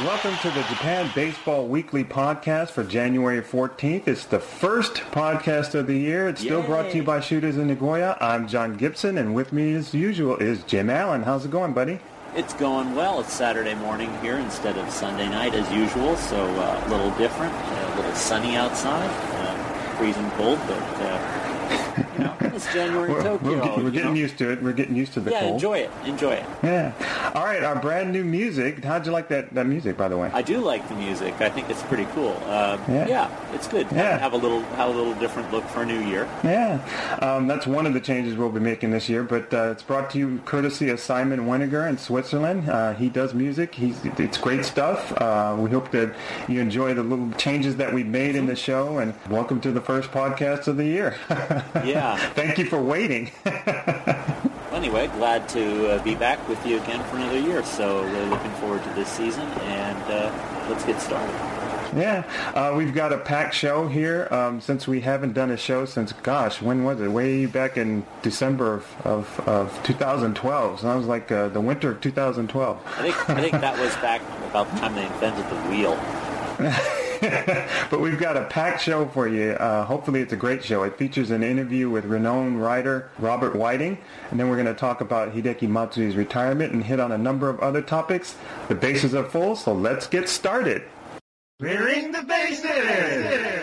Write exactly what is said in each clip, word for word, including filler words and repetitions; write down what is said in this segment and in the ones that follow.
welcome to the Japan Baseball Weekly podcast for January fourteenth. It's the first podcast of the year. It's still Yay. Brought to you by Shooters in Nagoya. I'm John Gibson, and with me as usual is Jim Allen. How's it going, buddy? It's going well. It's Saturday morning here instead of Sunday night as usual, so uh, a little different, uh, a little sunny outside, uh, freezing cold, but uh, you know, it's January in Tokyo. We're, we're, we're getting know? used to it. We're getting used to the yeah, cold. Yeah, enjoy it. Enjoy it. Yeah. All right, our brand new music. How'd you like that, that music, by the way? I do like the music. I think it's pretty cool. Uh, yeah. yeah, it's good. Yeah. Have a little have a little different look for a new year. Yeah. Um, that's one of the changes we'll be making this year, but uh, it's brought to you courtesy of Simon Weniger in Switzerland. Uh, he does music. He's It's great stuff. Uh, we hope that you enjoy the little changes that we've made in the show, and welcome to the first podcast of the year. Yeah. Thank you for waiting. Anyway, glad to uh, be back with you again for another year. So really looking forward to this season, and uh, let's get started. Yeah, uh, we've got a packed show here. Um, since we haven't done a show since, gosh, when was it? Way back in December of, of, of two thousand twelve. So that was like uh, the winter of two thousand twelve. I think I think that was back about the time they invented the wheel. But we've got a packed show for you. Uh, hopefully it's a great show. It features an interview with renowned writer Robert Whiting, and then we're going to talk about Hideki Matsui's retirement and hit on a number of other topics. The bases are full, so let's get started. Clearing the bases!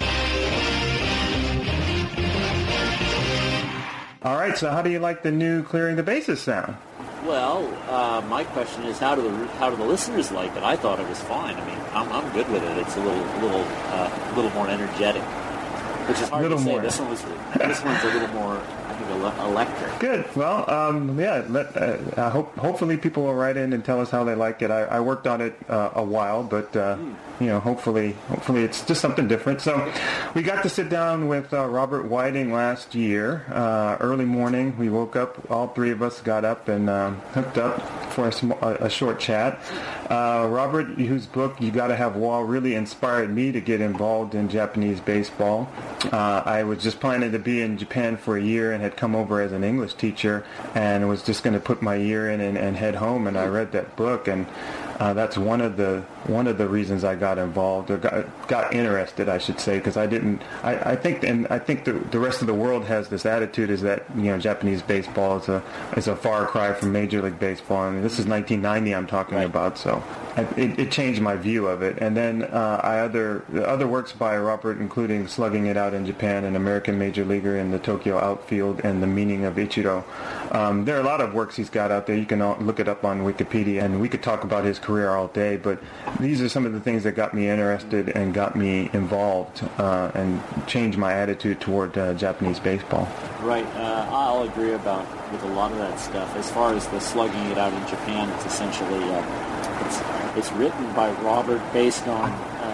All right, so how do you like the new Clearing the Bases sound? Well, uh, my question is, how do the how do the listeners like it? I thought it was fine. I mean, I'm I'm good with it. It's a little little uh, little more energetic, which is hard little to say. More. This one was this one's a little more, I think, ele- electric. Good. Well, um, yeah. Let, uh, I hope hopefully people will write in and tell us how they like it. I, I worked on it uh, a while, but uh, mm. you know, hopefully, hopefully it's just something different. So, we got to sit down with uh, Robert Whiting last year, uh, early morning. We woke up. All three of us got up and um, hooked up for a, sm- a, a short chat. Uh, Robert, whose book You Gotta Have Wall really inspired me to get involved in Japanese baseball. Uh, I was just planning to be in Japan for a year and had come over as an English teacher and was just going to put my year in and, and head home. And I read that book, and uh, that's one of the one of the reasons I got involved or got, got interested, I should say, because I didn't. I, I think, and I think the the rest of the world has this attitude: is that you know Japanese baseball is a is a far cry from Major League Baseball. I mean, this is nineteen ninety I'm talking right. about, so I, it, it changed my view of it. And then uh, I other other works by Robert, including Slugging It Out in Japan, An American Major Leaguer in the Tokyo Outfield, and The Meaning of Ichiro. Um, there are a lot of works he's got out there. You can all look it up on Wikipedia, and we could talk about his career all day, but these are some of the things that got me interested and got me involved uh, and changed my attitude toward uh, Japanese baseball. Right. Uh, I'll agree about with a lot of that stuff. As far as the Slugging It Out in Japan, it's essentially uh, it's, it's written by Robert based on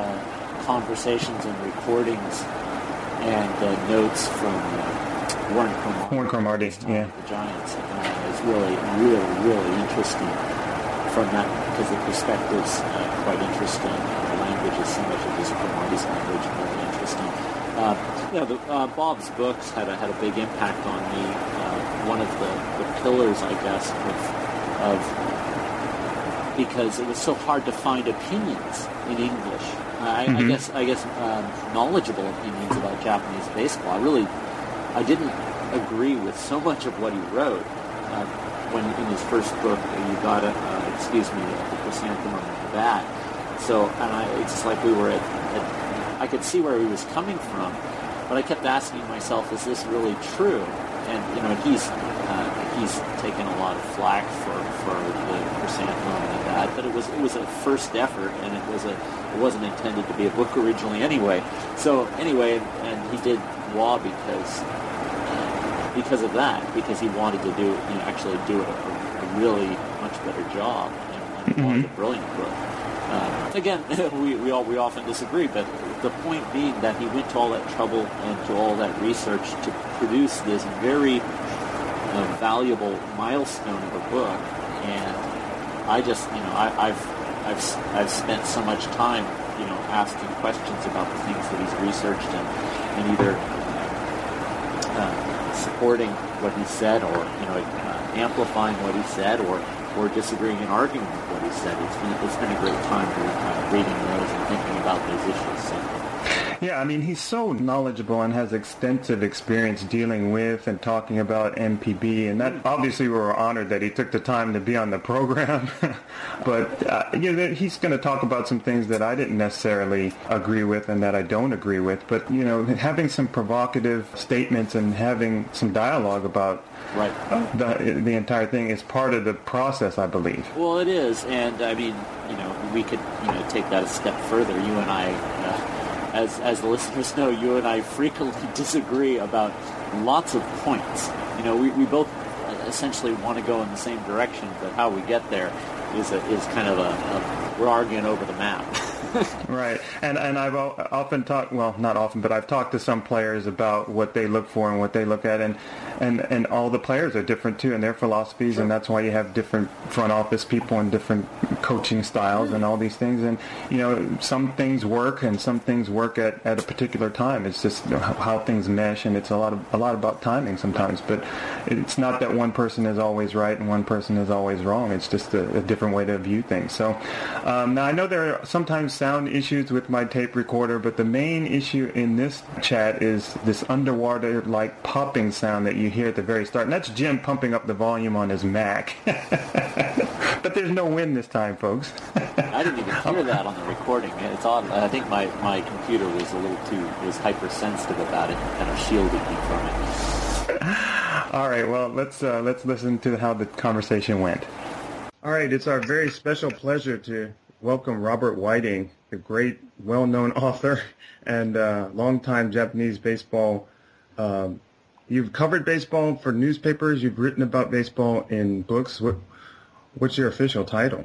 uh, conversations and recordings and uh, notes from uh, Warren Cromartie. Warren Cromartie, yeah. The Giants. Uh, it's really, really, really interesting from that, because the perspective's uh, quite interesting. The language is so much of this Cromartie's language, very interesting. Uh, you know, the, uh, Bob's books had a had a big impact on me. Uh, one of the, the pillars, I guess, of, of because it was so hard to find opinions in English. I, mm-hmm. I guess I guess um, knowledgeable opinions about Japanese baseball. I really I didn't agree with so much of what he wrote. Uh, when in his first book, you got to, uh, excuse me, the chrysanthemum on the bat. So, and I, it's just like we were at, at, I could see where he was coming from, but I kept asking myself, is this really true? And, you know, he's, uh, he's taken a lot of flack for, for the chrysanthemum and the bat, but it was, it was a first effort, and it was a, it wasn't intended to be a book originally anyway. So, anyway, and he did Law because, because of that, because he wanted to do, you know, actually do a, a really much better job, and, and mm-hmm. a brilliant book. Uh, again, we we all we often disagree, but the point being that he went to all that trouble and to all that research to produce this very uh, valuable milestone of a book, and I just, you know, I, I've I've I've spent so much time, you know, asking questions about the things that he's researched and and either. Uh, supporting what he said, or you know, uh, amplifying what he said, or or disagreeing and arguing with what he said. It's been, it's been a great time to, uh, reading those and thinking about those issues. So. Yeah, I mean, he's so knowledgeable and has extensive experience dealing with and talking about M P B, and that obviously we were honored that he took the time to be on the program. But uh, you know, he's going to talk about some things that I didn't necessarily agree with and that I don't agree with. But you know, having some provocative statements and having some dialogue about right. the the entire thing is part of the process, I believe. Well, it is, and I mean, you know, we could you know take that a step further. You and I. Uh, As as the listeners know, you and I frequently disagree about lots of points. You know, we, we both essentially want to go in the same direction, but how we get there is a, is kind of a, a we're arguing over the map. Right, and and I've often talked, well, not often, but I've talked to some players about what they look for and what they look at, and and, and all the players are different too in their philosophies, sure. And that's why you have different front office people and different coaching styles and all these things, and you know, some things work and some things work at, at a particular time. It's just you know, how things mesh, and it's a lot of a lot about timing sometimes, but it's not that one person is always right and one person is always wrong. It's just a, a different way to view things. So um, now I know there are sometimes sound issues with my tape recorder, but the main issue in this chat is this underwater-like popping sound that you hear at the very start, and that's Jim pumping up the volume on his Mac. But there's no wind this time, folks. I didn't even hear that on the recording. It's odd. I think my, my computer was a little too was hypersensitive about it, and kind of shielded me from it. All right, well, let's uh, let's listen to how the conversation went. All right, it's our very special pleasure to welcome Robert Whiting, the great, well-known author and uh, longtime Japanese baseball. Um, you've covered baseball for newspapers. You've written about baseball in books. What, what's your official title?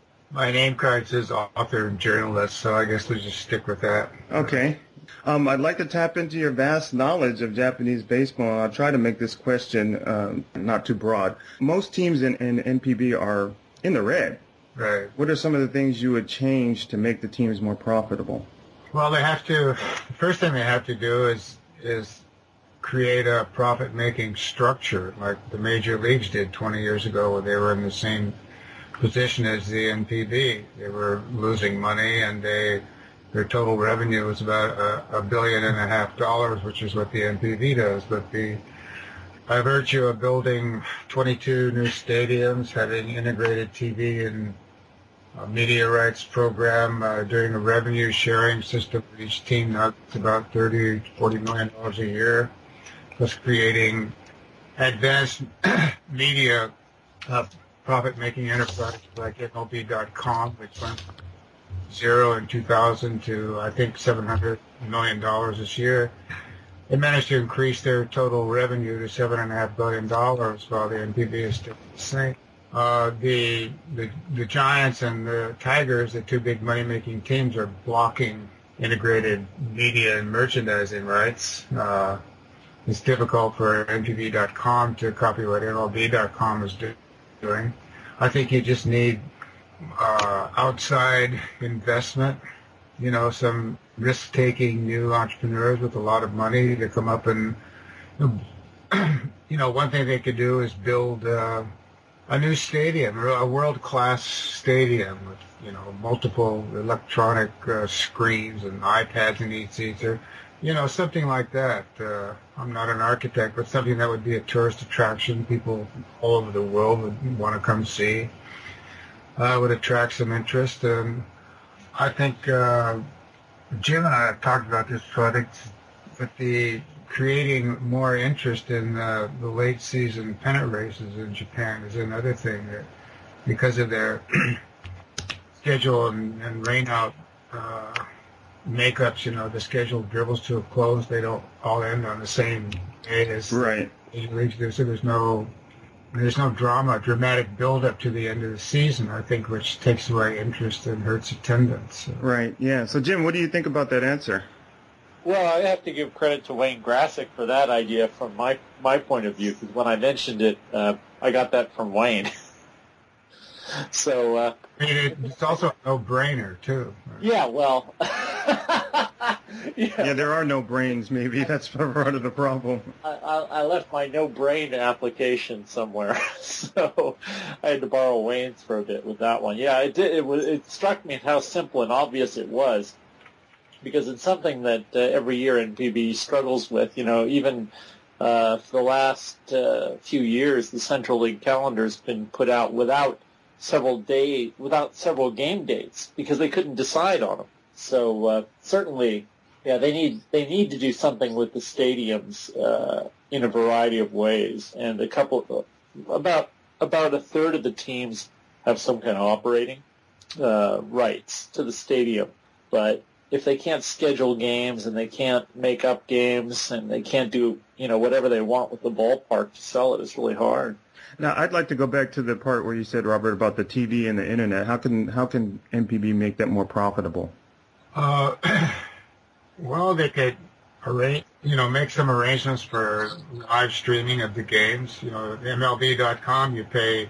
My name card says author and journalist, so I guess we'll just stick with that. Okay. Um, I'd like to tap into your vast knowledge of Japanese baseball. I'll try to make this question um, not too broad. Most teams in, in N P B are in the red. Right. What are some of the things you would change to make the teams more profitable? Well, they have to. The first thing they have to do is is create a profit-making structure, like the major leagues did twenty years ago, where they were in the same position as the N P B. They were losing money, and they their total revenue was about a, a billion and a half dollars, which is what the N P B does. But the by virtue of building twenty-two new stadiums, having integrated T V and uh, media rights program, uh, doing a revenue sharing system for each team, now it's about thirty, forty million dollars a year, plus creating advanced media uh, profit-making enterprise like M L B dot com, which went from zero in two thousand to, I think, seven hundred million dollars this year. They managed to increase their total revenue to seven and a half billion dollars, while the N P B is still the same. Uh, the, the the Giants and the Tigers, the two big money-making teams, are blocking integrated media and merchandising rights. Uh, it's difficult for N P B dot com to copy what M L B dot com is do, doing. I think you just need uh, outside investment. You know, some risk-taking new entrepreneurs with a lot of money to come up and, you know, one thing they could do is build uh, a new stadium, a world-class stadium with, you know, multiple electronic uh, screens and iPads in each seat, or, you know, something like that. Uh, I'm not an architect, but something that would be a tourist attraction. People all over the world would want to come see. Uh, would attract some interest. And I think uh, Jim and I have talked about this product, but the creating more interest in uh, the late season pennant races in Japan is another thing that, because of their schedule and, and rain out uh, makeups, you know, the schedule dribbles to a close. They don't all end on the same day as right. the leagues do, so there's no there's no drama, dramatic build-up to the end of the season, I think, which takes away interest and hurts attendance. So. Right, yeah. So, Jim, what do you think about that answer? Well, I have to give credit to Wayne Grassick for that idea from my my point of view, because when I mentioned it, uh, I got that from Wayne. so uh, I mean, it's also a no-brainer, too. Yeah, well, yeah. yeah, there are no brains. Maybe that's part of the problem. I, I, I left my no brain application somewhere, so I had to borrow Wayne's for a bit with that one. Yeah, it did. It was. It struck me how simple and obvious it was, because it's something that uh, every year N P B struggles with. You know, even uh, for the last uh, few years, the Central League calendar's been put out without several day, without several game dates because they couldn't decide on them. So uh, certainly, yeah, they need they need to do something with the stadiums uh, in a variety of ways. And a couple, about about a third of the teams have some kind of operating uh, rights to the stadium. But if they can't schedule games and they can't make up games and they can't do you know whatever they want with the ballpark to sell it, it's really hard. Now, I'd like to go back to the part where you said, Robert, about the T V and the internet. How can how can N P B make that more profitable? Uh, well, they could arrange, you know, make some arrangements for live streaming of the games. You know, M L B dot com, you pay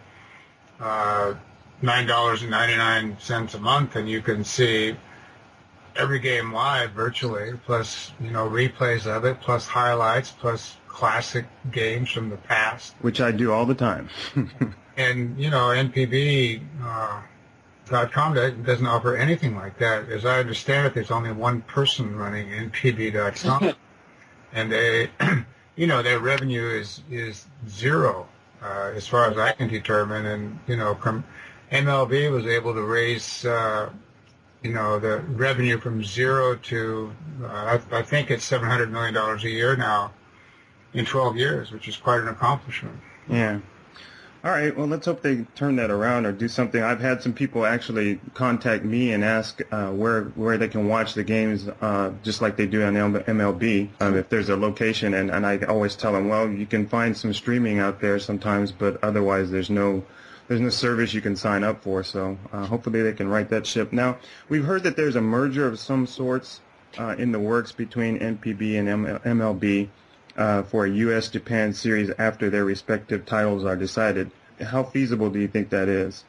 uh, nine dollars and ninety-nine cents a month, and you can see every game live virtually, plus, you know, replays of it, plus highlights, plus classic games from the past. Which I do all the time. And, you know, N P B... Uh, .com doesn't offer anything like that. As I understand it, there's only one person running N P B dot com, and they, you know, their revenue is is zero uh, as far as I can determine. And you know, from M L B was able to raise, uh, you know, the revenue from zero to uh, I, I think it's seven hundred million dollars a year now in twelve years, which is quite an accomplishment. Yeah. All right, well, let's hope they turn that around or do something. I've had some people actually contact me and ask uh, where where they can watch the games, uh, just like they do on M L B, um, if there's a location. And, and I always tell them, well, you can find some streaming out there sometimes, but otherwise there's no there's no service you can sign up for. So uh, hopefully they can right that ship. Now, we've heard that there's a merger of some sorts uh, in the works between N P B and M L B. Uh, for a U S Japan series after their respective titles are decided. How feasible do you think that is?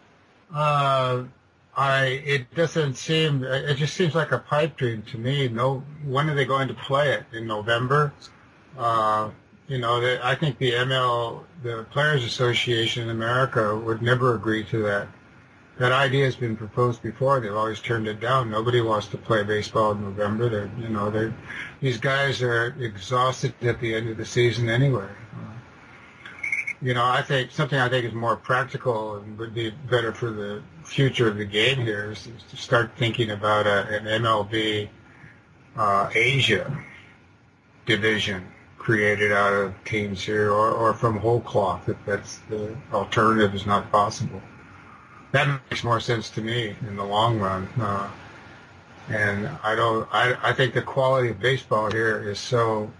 Uh, I it doesn't seem. It just seems like a pipe dream to me. No, when are they going to play it? In November? Uh, you know, the, I think the M L, the Players Association in America, would never agree to that. That idea has been proposed before. They've always turned it down. Nobody wants to play baseball in November. They're, you know, they these guys are exhausted at the end of the season anyway. Uh, you know, I think something I think is more practical and would be better for the future of the game here is to start thinking about a, an M L B uh, Asia division created out of teams here, or, or from whole cloth if that's the alternative is not possible. That makes more sense to me in the long run, uh, and I don't. I, I think the quality of baseball here is so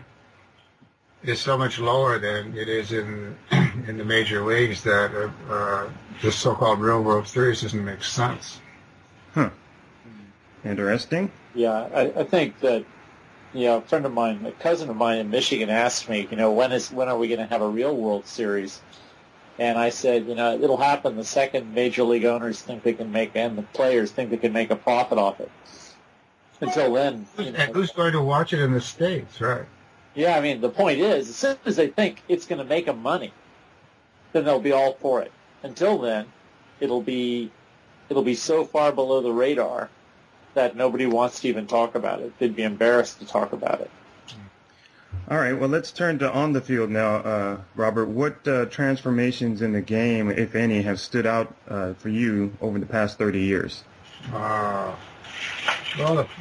is so much lower than it is in in the major leagues that uh, uh, the so-called real World Series doesn't make sense. Huh. Interesting. Yeah, I, I think that. You know, a friend of mine, a cousin of mine in Michigan, asked me, you know, when is when are we going to have a real World Series? And I said, you know, it'll happen the second major league owners think they can make, and the players think they can make a profit off it. Until then, you know, and who's going to watch it in the States, right? Yeah, I mean, the point is, as soon as they think it's going to make them money, then they'll be all for it. Until then, it'll be it'll be so far below the radar that nobody wants to even talk about it. They'd be embarrassed to talk about it. All right, well, let's turn to on the field now, uh, Robert. What uh, transformations in the game, if any, have stood out uh, for you over the past thirty years? Uh, well, the,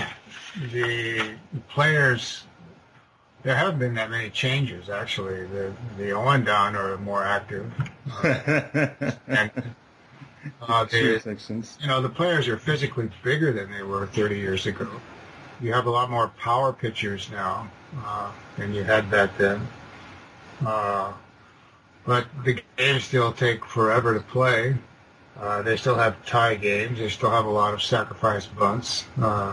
the players, there haven't been that many changes, actually. The, the on down are more active. Uh, and, uh, the, you know, the players are physically bigger than they were thirty years ago. You have a lot more power pitchers now uh, than you had back then. Uh, but the games still take forever to play. Uh, they still have tie games. They still have a lot of sacrifice bunts. Uh,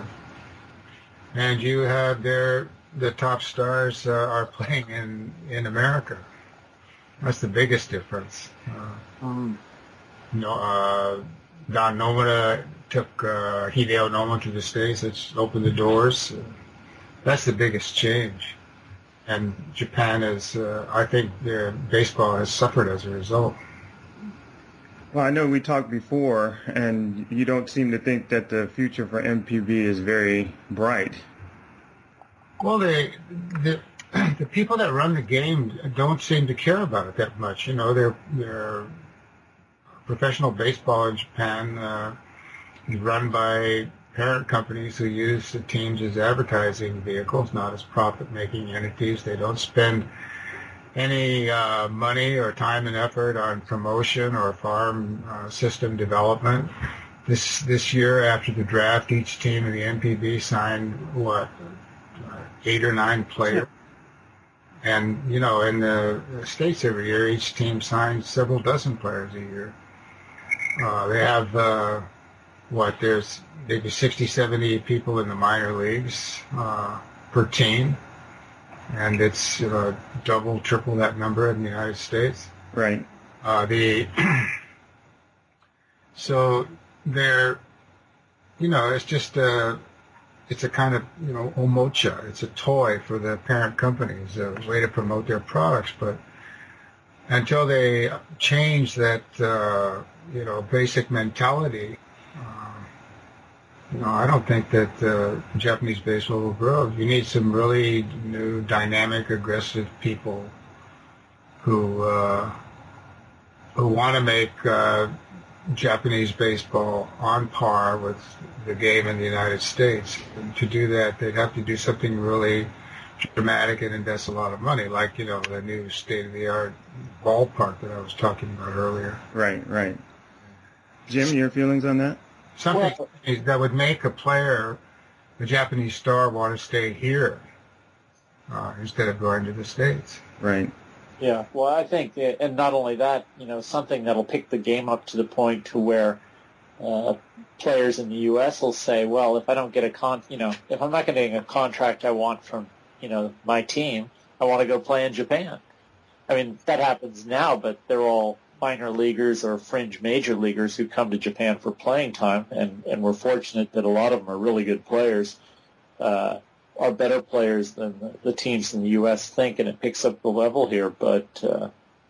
and you have their the top stars uh, are playing in, in America. That's the biggest difference. Uh, Mm. you know, uh, Don Nomura took uh, Hideo Nomo to the States. It's opened the doors. Uh, that's the biggest change. And Japan is, uh, I think, their baseball has suffered as a result. Well, I know we talked before, and you don't seem to think that the future for M P B is very bright. Well, they, the the people that run the game don't seem to care about it that much. You know, they're they're professional baseball in Japan uh, is run by parent companies who use the teams as advertising vehicles, not as profit-making entities. They don't spend any uh, money or time and effort on promotion or farm uh, system development. This this year, after the draft, each team in the M P B signed, what, uh, eight or nine players. And, you know, in the States every year, each team signs several dozen players a year. Uh, they have, uh, what, there's maybe sixty, seventy people in the minor leagues uh, per team. And it's uh, double, triple that number in the United States. Right. Uh, the so they're, you know, it's just a, it's a kind of, you know, omocha. It's a toy for the parent companies, a way to promote their products. But until they change that, uh, you know, basic mentality, No, I don't think that uh, Japanese baseball will grow. You need some really new, dynamic, aggressive people who uh, who want to make uh, Japanese baseball on par with the game in the United States. And to do that, they'd have to do something really dramatic and invest a lot of money, like, you know, the new state-of-the-art ballpark that I was talking about earlier. Right, right. Jim, your feelings on that? Something Well, that would make a player, a Japanese star, want to stay here uh, instead of going to the States. Right. Yeah, well, I think, and not only that, you know, something that'll pick the game up to the point to where uh, players in the U S will say, well, if I don't get a con, you know, if I'm not getting a contract I want from, you know, my team, I want to go play in Japan. I mean, that happens now, but they're all minor leaguers or fringe major leaguers who come to Japan for playing time, and, and we're fortunate that a lot of them are really good players, uh, are better players than the, the teams in the U S think, and it picks up the level here. But, uh,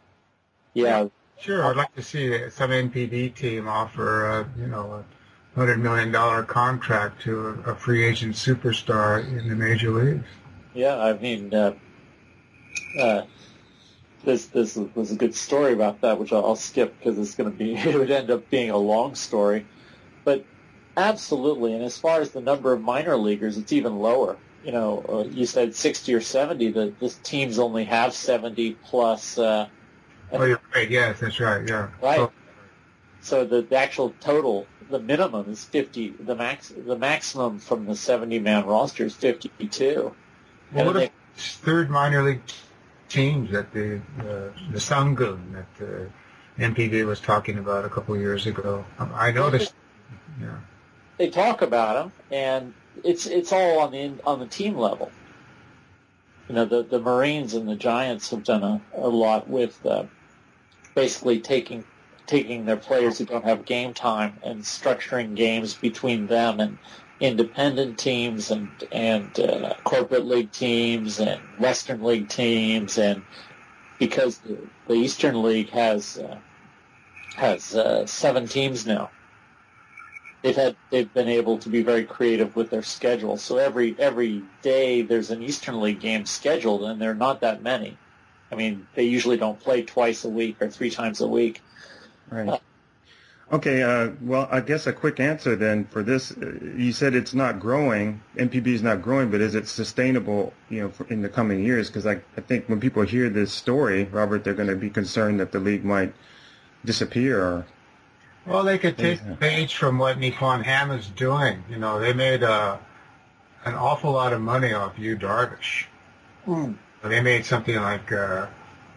yeah. Sure, I'd like to see some N P B team offer, uh, you know, a one hundred million dollars contract to a, a free agent superstar in the major leagues. Yeah, I mean, uh, uh, This this was a good story about that, which I'll, I'll skip because it's going to be it would end up being a long story, but absolutely. And as far as the number of minor leaguers, it's even lower. You know, uh, you said sixty or seventy. The the teams only have seventy plus. Uh, Oh, you're right. Yes, that's right. Yeah. right. So, So the, the actual total, the minimum is fifty. The max the maximum from the seventy man roster is fifty-two. well, what And if third minor league teams that the uh, the Sangun that the M P B was talking about a couple of years ago? Um, I noticed. Yeah. they talk about them, and it's it's all on the on the team level. You know, the the Marines and the Giants have done a, a lot with uh, basically taking taking their players who don't have game time and structuring games between them and independent teams and and uh, corporate league teams and Western League teams, and because the, the Eastern League has uh, has uh, seven teams now. They've had they've been able to be very creative with their schedule. So every every day there's an Eastern League game scheduled, and there are not that many. I mean, they usually don't play twice a week or three times a week. Right. Uh, Okay, uh, well, I guess a quick answer then for this. Uh, you said it's not growing, M P B is not growing, but is it sustainable, you know, for, in the coming years? Because I, I think when people hear this story, Robert, they're going to be concerned that the league might disappear. Or, Well, they could take Yeah. a page from what Nippon Ham is doing. You know, they made uh, an awful lot of money off Yu Darvish. mm, They made something like uh,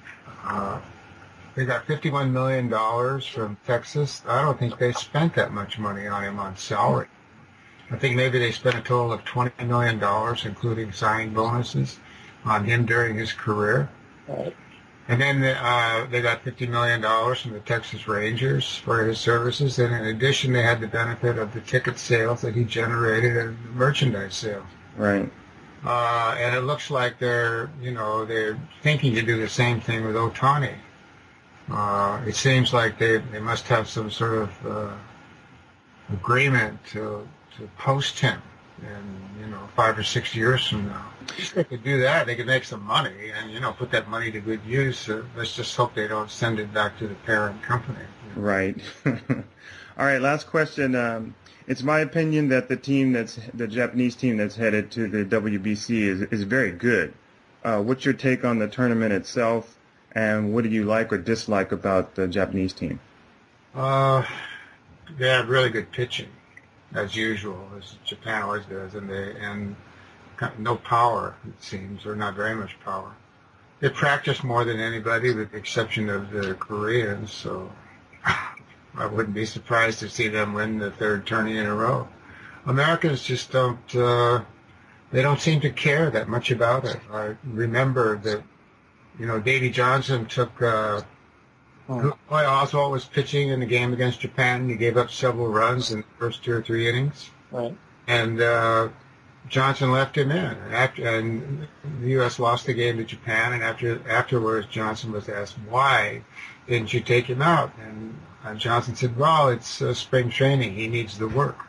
uh, they got fifty-one million dollars from Texas. I don't think they spent that much money on him on salary. I think maybe they spent a total of twenty million dollars, including signing bonuses, on him during his career. right. And then uh, they got fifty million dollars from the Texas Rangers for his services. And in addition, they had the benefit of the ticket sales that he generated and the merchandise sales. Right. Uh, and it looks like they're, you know, they're thinking to do the same thing with Ohtani. Uh, it seems like they they must have some sort of uh, agreement to to post him in, you know, five or six years from now. If they could do that, they could make some money and, you know, put that money to good use. Uh, let's just hope they don't send it back to the parent company. You know? Right. All right, last question. Um, it's my opinion that the team that's the Japanese team that's headed to the W B C is is very good. Uh, what's your take on the tournament itself, and what do you like or dislike about the Japanese team? Uh, they have really good pitching, as usual, as Japan always does, and they and no power, it seems, or not very much power. They practice more than anybody, with the exception of the Koreans, so I wouldn't be surprised to see them win the third tourney in a row. Americans just don't, uh, they don't seem to care that much about it. I remember that, you know, Davey Johnson took, uh, oh. Roy Oswalt was pitching in the game against Japan. He gave up several runs in the first two or three innings. Right. And uh, Johnson left him in. And, after, and the U S lost the game to Japan, and after afterwards Johnson was asked, why didn't you take him out? And uh, Johnson said, well, it's uh, spring training. He needs the work.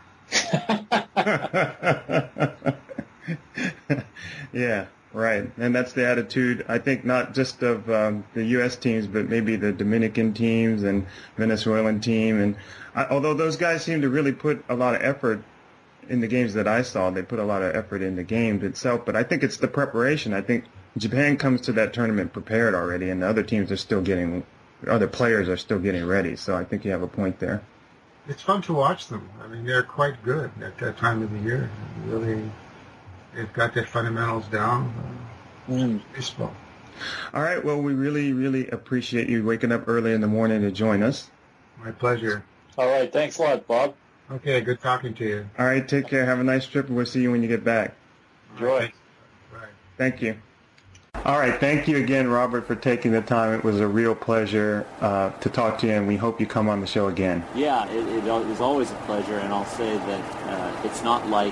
Yeah, right. And that's the attitude, I think, not just of um, the U S teams, but maybe the Dominican teams and Venezuelan team. And I, although those guys seem to really put a lot of effort in the games that I saw, they put a lot of effort in the game itself. But I think it's the preparation. I think Japan comes to that tournament prepared already, and the other teams are still getting, other players are still getting ready. So I think you have a point there. It's fun to watch them. I mean, they're quite good at that time of the year. Really, they've got their fundamentals down. Uh, mm. Baseball. All right. Well, we really, really appreciate you waking up early in the morning to join us. My pleasure. All right. Thanks a lot, Bob. Okay. Good talking to you. All right. Take care. Have a nice trip, and we'll see you when you get back. Enjoy. Bye. Thank you. All right. Thank you again, Robert, for taking the time. It was a real pleasure uh, to talk to you, and we hope you come on the show again. Yeah, it, it was always a pleasure, and I'll say that uh, it's not like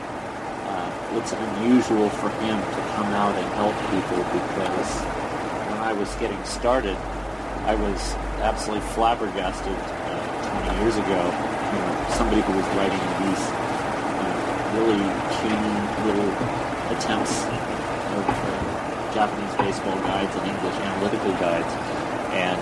uh, it's unusual for him to come out and help people, because when I was getting started, I was absolutely flabbergasted uh, twenty years ago. You know, somebody who was writing these uh, really puny little attempts of uh, Japanese baseball guides and English analytical guides, and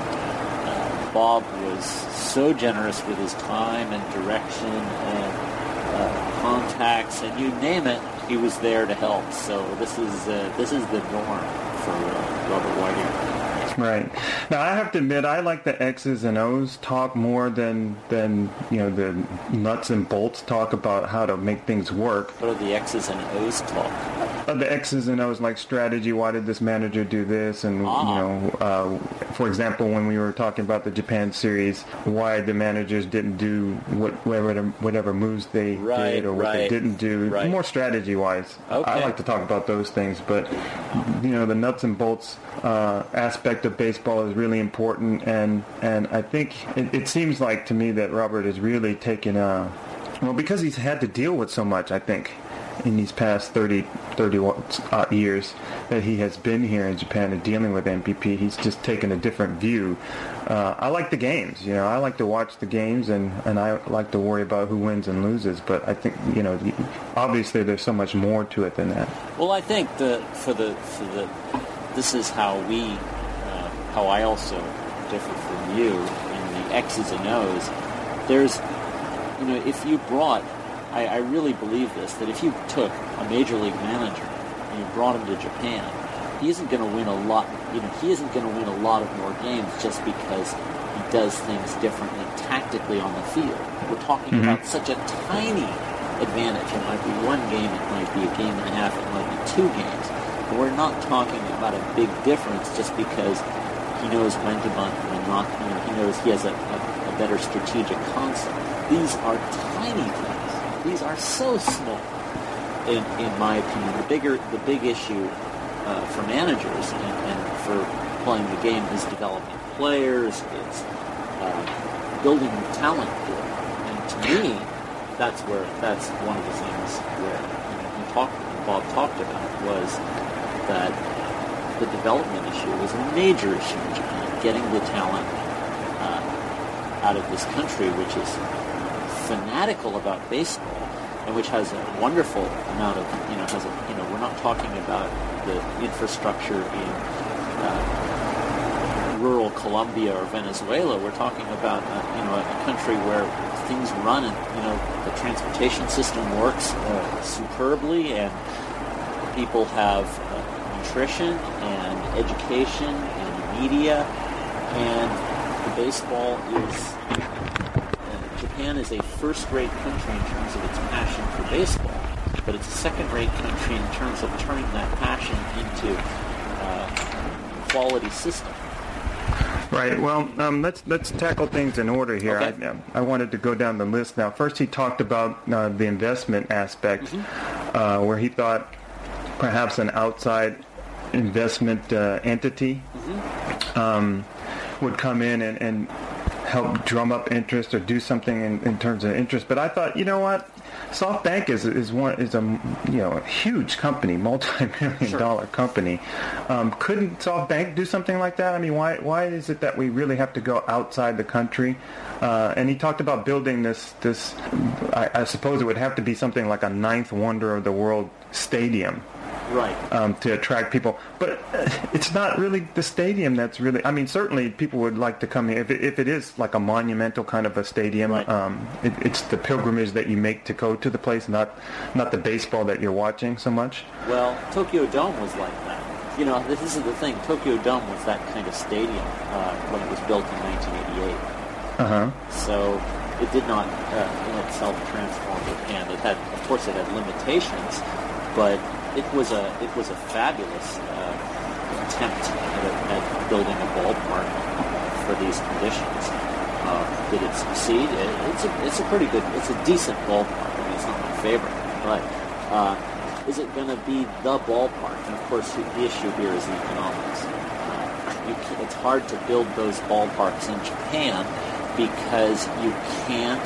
uh, Bob was so generous with his time and direction and uh, contacts, and you name it, he was there to help. So this is uh, this is the norm for uh, Robert Whiting. Right. Now, I have to admit, I like the X's and O's talk more than, than you know, the nuts and bolts talk about how to make things work. What are the X's and O's talk? Uh, the X's and O's, like strategy, why did this manager do this? And, ah. you know, uh, for example, when we were talking about the Japan series, why the managers didn't do what, whatever, whatever moves they right, did or what right, they didn't do, right. more strategy-wise. Okay. I like to talk about those things, but, you know, the nuts and bolts uh, aspect of baseball is really important, and, and I think it, it seems like to me that Robert is really taking a, well, because he's had to deal with so much, I think, in these past thirty, thirty uh, years that he has been here in Japan and dealing with M P P, he's just taken a different view. Uh, I like the games, you know, I like to watch the games, and, and I like to worry about who wins and loses, but I think, you know, obviously there's so much more to it than that. Well, I think the for the for the this is how we uh, how I also differ from you in the X's and O's. There's, you know, if you brought, I, I really believe this, that if you took a major league manager and you brought him to Japan, he isn't going to win a lot, you know, he isn't going to win a lot of more games just because he does things differently tactically on the field. We're talking mm-hmm. about such a tiny advantage. It might be one game, it might be a game and a half, it might be two games. But we're not talking about a big difference just because he knows when to bunt and when not. You know, he knows he has a, a, a better strategic concept. These are tiny things. These are so small, in in my opinion. The bigger, the big issue uh, for managers and, and for playing the game is developing players, it's uh, building talent pool. And to me, that's where that's one of the things where you know, he talked, Bob talked about was that the development issue was a major issue in Japan, getting the talent uh, out of this country, which is fanatical about baseball and which has a wonderful amount of, you know, has a, you know, we're not talking about the infrastructure in uh, rural Colombia or Venezuela. We're talking about, uh, you know, a country where things run and, you know, the transportation system works uh, superbly and people have uh, nutrition and education and media, and the baseball is, uh, Japan is a first-rate country in terms of its passion for baseball, but it's a second-rate country in terms of turning that passion into uh, a quality system. Right. Well, um, let's let's tackle things in order here. Okay. I, I wanted to go down the list now. First, he talked about uh, the investment aspect, mm-hmm. uh, where he thought perhaps an outside investment uh, entity mm-hmm. um, would come in and, and help drum up interest or do something in, in terms of interest. But I thought, you know what? SoftBank is is one is a you know a huge company, multi-million sure. dollar company. Um, couldn't SoftBank do something like that? I mean, why why is it that we really have to go outside the country? Uh, and he talked about building this this. I, I suppose it would have to be something like a ninth wonder of the world stadium. Right. Um, to attract people. But uh, it's not really the stadium that's really... I mean, certainly people would like to come here. If it, if it is like a monumental kind of a stadium, right. um, it, it's the pilgrimage that you make to go to the place, not not the baseball that you're watching so much. Well, Tokyo Dome was like that. You know, this is the thing. Tokyo Dome was that kind of stadium uh, when it was built in nineteen eighty-eight. Uh-huh. So it did not uh, in itself transform Japan. It had, of course, it had limitations, but... It was a it was a fabulous uh, attempt at, at building a ballpark for these conditions. Uh, did it succeed? It, it's a it's a pretty good, it's a decent ballpark. I mean, it's not my favorite, but uh, is it going to be the ballpark? And of course, the issue here is the economics. Uh, you can, it's hard to build those ballparks in Japan because you can't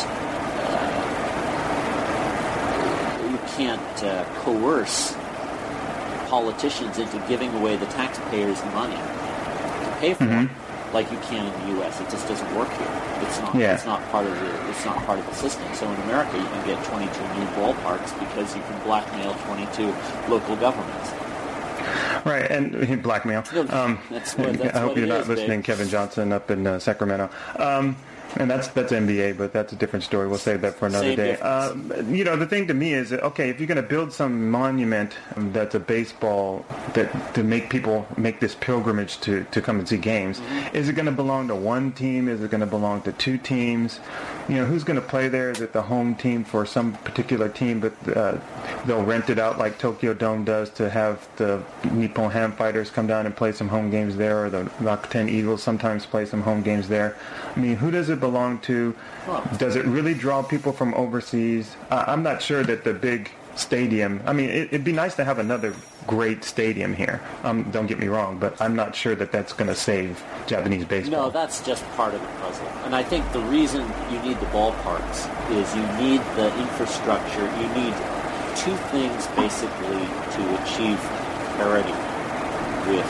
uh, you can't uh, coerce politicians into giving away the taxpayers' money to pay for mm-hmm. it, like you can in the U S. It just doesn't work here. It's not. Yeah. It's not part of the. It's not part of the system. So in America, you can get twenty-two new ballparks because you can blackmail twenty-two local governments. Right, and blackmail. Um, that's what, that's I hope what you're it not is, listening, babe. Kevin Johnson up in uh, Sacramento. Um, And that's that's N B A, but that's a different story. We'll save that for another Same day. Um, you know, the thing to me is, okay, if you're going to build some monument that's a baseball that to make people make this pilgrimage to, to come and see games, mm-hmm. is it going to belong to one team? Is it going to belong to two teams? You know, who's going to play there? Is it the home team for some particular team, but uh, they'll rent it out like Tokyo Dome does to have the Nippon Ham Fighters come down and play some home games there, or the Rakuten Eagles sometimes play some home games there. I mean, who does it belong to? Does it really draw people from overseas? Uh, I'm not sure that the big stadium, I mean, it, it'd be nice to have another great stadium here. Um, don't get me wrong, but I'm not sure that that's going to save Japanese baseball. No, that's just part of the puzzle. And I think the reason you need the ballparks is you need the infrastructure. You need two things, basically, to achieve parity with,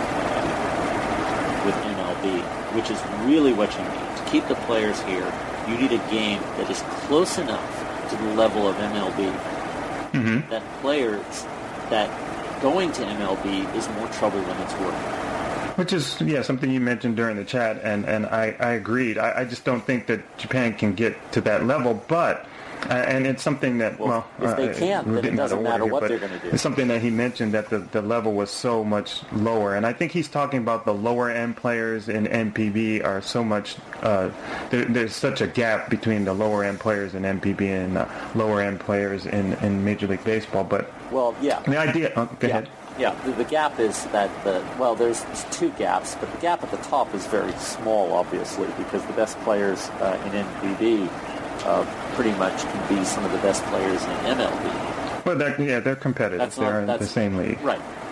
uh, with M L B, which is really what you need. To keep the players here, you need a game that is close enough to the level of M L B mm-hmm. that players that going to M L B is more trouble than it's worth. Which is, yeah, something you mentioned during the chat, and, and I, I agreed. I, I just don't think that Japan can get to that level, but... Uh, and it's something that, well, well if they uh, can't, then it doesn't matter here, what they're going to do. It's something that he mentioned that the, the level was so much lower. And I think he's talking about the lower-end players in N P B are so much, uh, there, there's such a gap between the lower-end players in N P B and the lower-end players in, in Major League Baseball. But well, yeah. The idea, oh, go yeah. ahead. Yeah, the, the gap is that, the well, there's two gaps, but the gap at the top is very small, obviously, because the best players uh, in N P B Uh, pretty much can be some of the best players in M L B. Well, they're, yeah, they're competitive. That's they're not, in the same league. Right.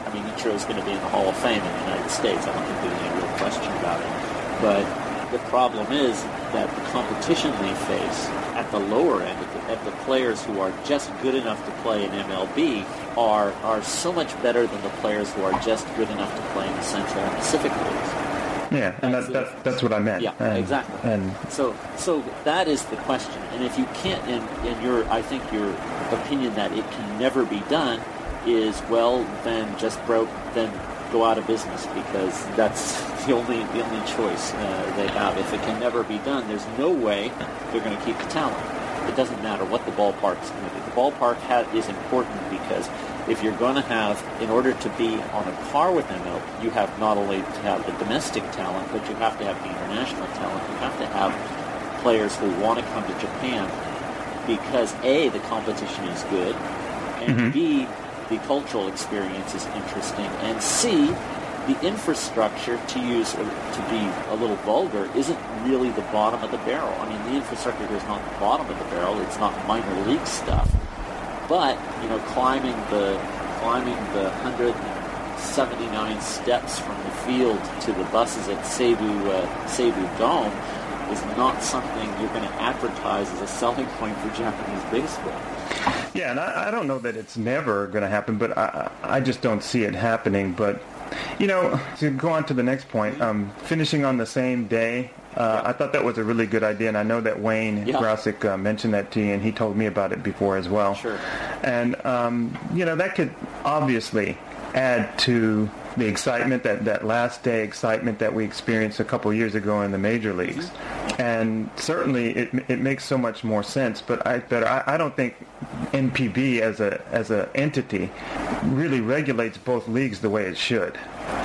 I mean, Ichiro's going to be in the Hall of Fame in the United States. I don't think there's any real question about it. But the problem is that the competition they face at the lower end, at the, at the players who are just good enough to play in M L B, are are so much better than the players who are just good enough to play in the Central and Pacific leagues. Yeah, and that's, that, that, that's what I meant. Yeah, and, exactly. And so, so that is the question. And if you can't, and, and your, I think your opinion that it can never be done is, well, then just broke, then go out of business, because that's the only the only choice uh, they have. If it can never be done, there's no way they're going to keep the talent. It doesn't matter what the ballpark is going to be. The ballpark ha- is important because if you're going to have, in order to be on a par with M L B, you have not only to have the domestic talent, but you have to have the international talent. You have to have players who want to come to Japan because A, the competition is good, and mm-hmm. B, the cultural experience is interesting, and C, the infrastructure, to use to be a little vulgar, isn't really the bottom of the barrel. I mean, the infrastructure is not the bottom of the barrel. It's not minor league stuff. But, you know, climbing the climbing the one hundred seventy-nine steps from the field to the buses at Seibu, uh, Seibu Dome is not something you're going to advertise as a selling point for Japanese baseball. Yeah, and I, I don't know that it's never going to happen, but I, I just don't see it happening. But, you know, to go on to the next point, um, finishing on the same day, uh, I thought that was a really good idea, and I know that Wayne yeah. Grausick uh, mentioned that to you, and he told me about it before as well. Sure. And, um, you know, that could obviously add to the excitement, that, that last day excitement that we experienced a couple years ago in the major leagues. Mm-hmm. And certainly it it makes so much more sense, but I but I, I don't think N P B as a as an entity really regulates both leagues the way it should.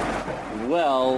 Well,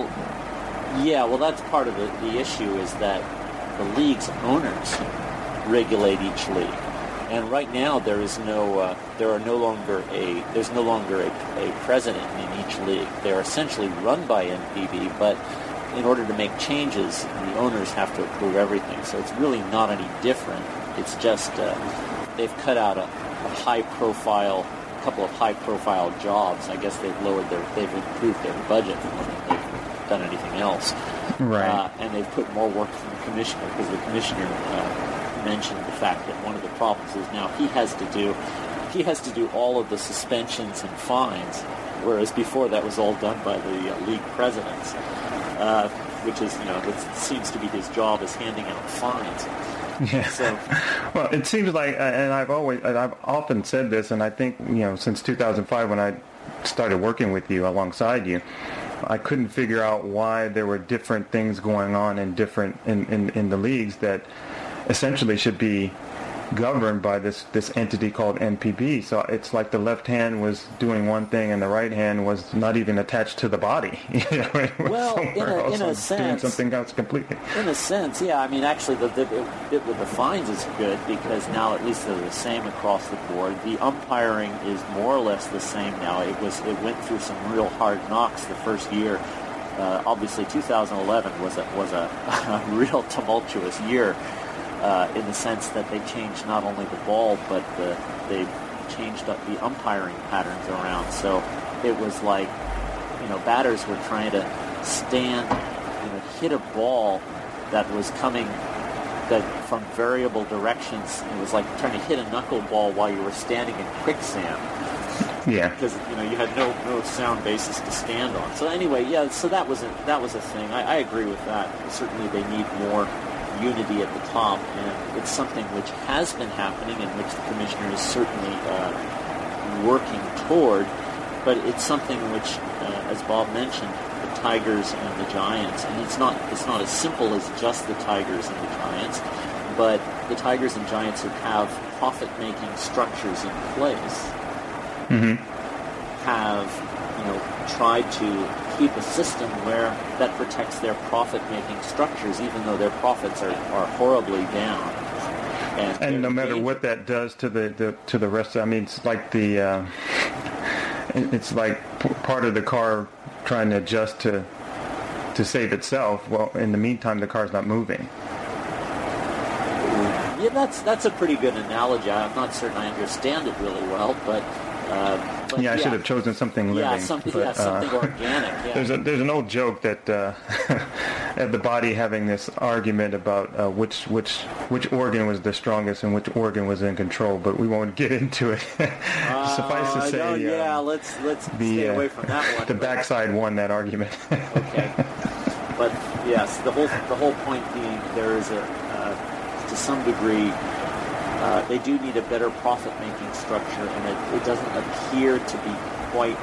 yeah, well that's part of the, the issue is that the league's owners regulate each league. And right now, there is no, uh, there are no longer a, there's no longer a, a president in each league. They're essentially run by N P B, but in order to make changes, the owners have to approve everything. So it's really not any different. It's just uh, they've cut out a, a high-profile, a couple of high-profile jobs. I guess they've lowered their, they've improved their budget more than they've done anything else. Right. Uh, and they've put more work from the commissioner because the commissioner. Uh, mentioned the fact that one of the problems is now he has to do he has to do all of the suspensions and fines, whereas before that was all done by the uh, league presidents, uh, which is, you know, that seems to be his job, is handing out fines. Yeah. So, well, it seems like, and I've always, and I've often said this, and I think, you know, since two thousand five when I started working with you alongside you, I couldn't figure out why there were different things going on in different in, in, in the leagues that essentially should be governed by this, this entity called N P B. So it's like the left hand was doing one thing and the right hand was not even attached to the body. You know, it was well, in a, in a sense, doing something else completely. In a sense, yeah. I mean, actually, the, the bit with the fines is good because now at least they're the same across the board. The umpiring is more or less the same now. It was it went through some real hard knocks the first year. Uh, obviously, two thousand eleven was a, was a, a real tumultuous year. Uh, in the sense that they changed not only the ball, but the, they changed up the umpiring patterns around. So it was like, you know, batters were trying to stand, you know, hit a ball that was coming that from variable directions. It was like trying to hit a knuckleball while you were standing in quicksand. Yeah. Because, you know, you had no, no sound basis to stand on. So anyway, yeah, so that was a, that was a thing. I, I agree with that. Certainly they need more unity at the top, and it's something which has been happening and which the commissioner is certainly uh, working toward, but it's something which, uh, as Bob mentioned, the Tigers and the Giants, and it's not it's not as simple as just the Tigers and the Giants, but the Tigers and Giants who have profit-making structures in place mm-hmm. have, you know, tried to keep a system where that protects their profit-making structures, even though their profits are, are horribly down. And, and no matter dangerous. what that does to the, the to the rest, I mean, it's like the uh, it's like p- part of the car trying to adjust to to save itself. Well, in the meantime, the car's not moving. Yeah, that's that's a pretty good analogy. I'm not certain I understand it really well, but Uh, but yeah, I yeah. should have chosen something living. Yeah, something, but, yeah, something uh, organic. Yeah. There's a, there's an old joke that uh, at the body having this argument about uh, which which which organ was the strongest and which organ was in control, but we won't get into it. uh, Suffice to say, no, yeah, um, let's let's the, stay uh, away from that one. the but- backside won that argument. Okay. But yes, the whole the whole point being there is a uh, to some degree uh, they do need a better profit-making structure, and it, it doesn't appear to be quite.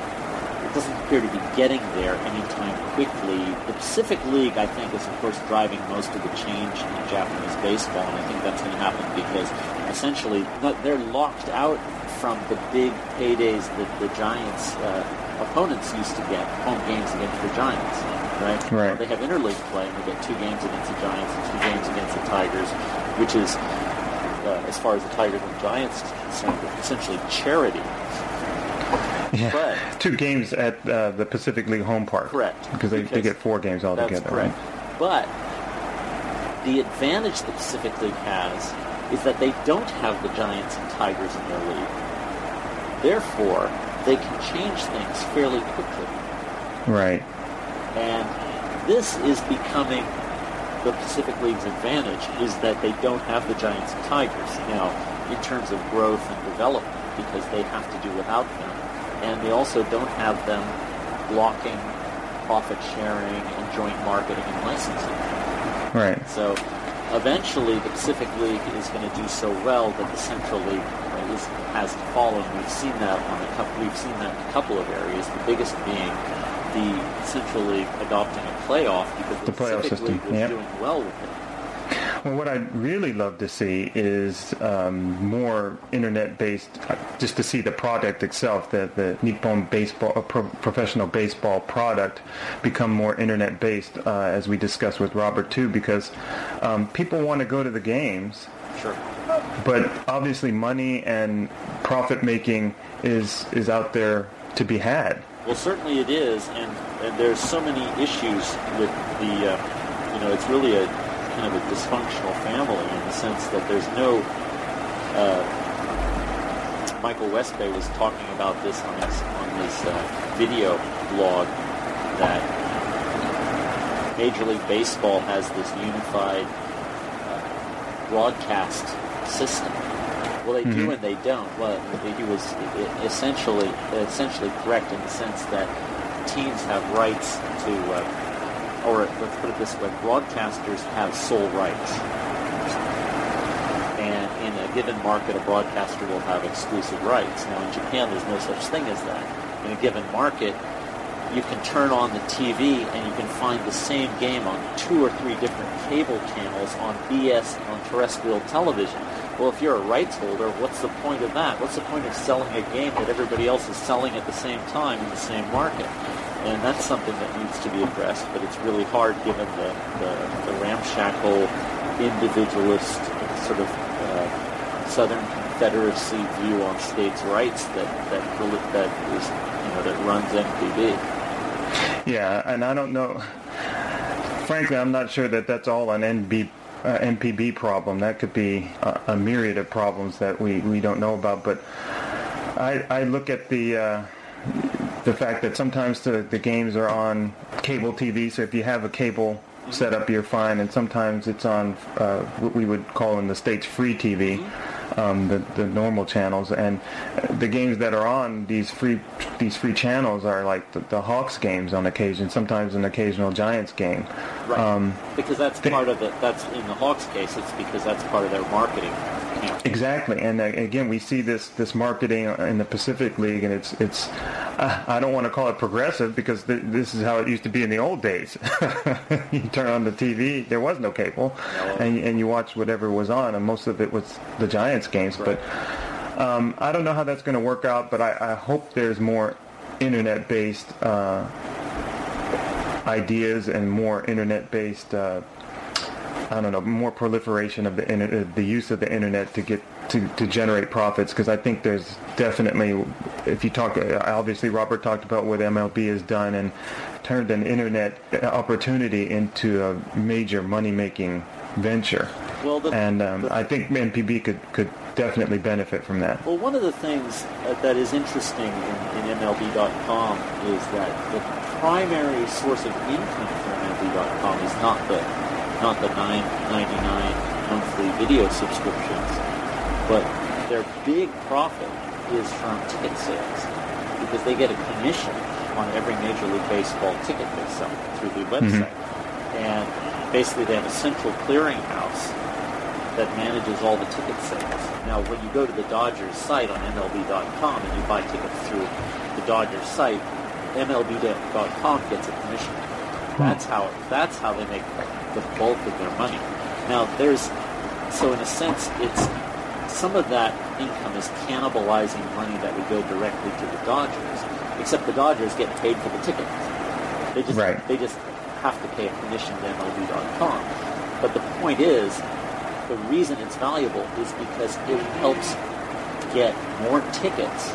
It doesn't appear to be getting there anytime quickly. The Pacific League, I think, is of course driving most of the change in Japanese baseball, and I think that's going to happen because essentially they're locked out from the big paydays that the Giants. Uh, opponents used to get home games against the Giants, right? Right. They have interleague play, and they get two games against the Giants and two games against the Tigers, which is, uh, as far as the Tigers and Giants is concerned, essentially charity. Yeah, But, two games at uh, the Pacific League home park. Correct. Because they, they get four games altogether. That's correct. Right? But the advantage the Pacific League has is that they don't have the Giants and Tigers in their league. Therefore, they can change things fairly quickly. Right. And this is becoming the Pacific League's advantage, is that they don't have the Giants and Tigers now in terms of growth and development, because they have to do without them. And they also don't have them blocking profit sharing and joint marketing and licensing. Right. So eventually the Pacific League is going to do so well that the Central League is, has to follow. And we've seen that on a couple. We've seen that in a couple of areas. The biggest being the Central League adopting a playoff because the, The playoff Pacific system, League was yep. doing well with it. Well, what I'd really love to see is um, more internet-based, uh, just to see the product itself, the, the Nippon baseball, uh, pro- professional baseball product become more internet-based, uh, as we discussed with Robert too, because um, people want to go to the games, Sure. but obviously money and profit-making is is out there to be had. Well, certainly it is, and, and there's so many issues with the, uh, you know, it's really a kind of a dysfunctional family in the sense that there's no, uh, Michael Westbay was talking about this on his, on his uh, video blog, that Major League Baseball has this unified uh, broadcast system. Well, they do and they don't. Well, he was essentially essentially correct in the sense that teams have rights to, uh, or let's put it this way, broadcasters have sole rights. And in a given market, a broadcaster will have exclusive rights. Now, in Japan, there's no such thing as that. In a given market, you can turn on the T V and you can find the same game on two or three different cable channels on B S on terrestrial television. Well, if you're a rights holder, what's the point of that? What's the point of selling a game that everybody else is selling at the same time in the same market? And that's something that needs to be addressed, but it's really hard given the, the, the ramshackle, individualist, sort of uh, Southern Confederacy view on states' rights that that that is, you know, that runs M P B. Yeah, and I don't know. Frankly, I'm not sure that that's all an N B. Uh, M P B problem. That could be a, a myriad of problems that we, we don't know about. But I, I look at the uh, the fact that sometimes the, the games are on cable T V. So if you have a cable setup, you're fine. And sometimes it's on uh, what we would call in the States free T V, um, the the normal channels. And the games that are on these free these free channels are like the, the Hawks games on occasion. Sometimes an occasional Giants game. Right. Um, because that's they, part of the, that's in the Hawks case, it's because that's part of their marketing campaign. Exactly. And uh, again, we see this, this marketing in the Pacific League, and it's, it's uh, I don't want to call it progressive because th- this is how it used to be in the old days. You turn on the T V, there was no cable, no. and, and you watch whatever was on, and most of it was the Giants games. Right. But um, I don't know how that's going to work out, but I, I hope there's more internet-based uh ideas and more internet-based, uh, I don't know, more proliferation of the internet, the use of the internet to get to, to generate profits. Because I think there's definitely, if you talk, obviously Robert talked about what M L B has done and turned an internet opportunity into a major money-making venture. Well, the, and um, the, I think M P B could, could definitely benefit from that. Well, one of the things uh, that is interesting in, in M L B dot com is that the primary source of income for M L B dot com is not the not the nine ninety-nine monthly video subscriptions, but their big profit is from ticket sales, because they get a commission on every Major League Baseball ticket they sell through the website. Mm-hmm. And basically they have a central clearinghouse that manages all the ticket sales. Now, when you go to the Dodgers site on M L B dot com and you buy tickets through the Dodgers site, M L B dot com gets a commission. That's how that's how they make the bulk of their money. Now, there's so in a sense, it's some of that income is cannibalizing money that would go directly to the Dodgers, except the Dodgers get paid for the tickets. They just right. they just have to pay a commission to M L B dot com. But the point is, the reason it's valuable is because it helps get more tickets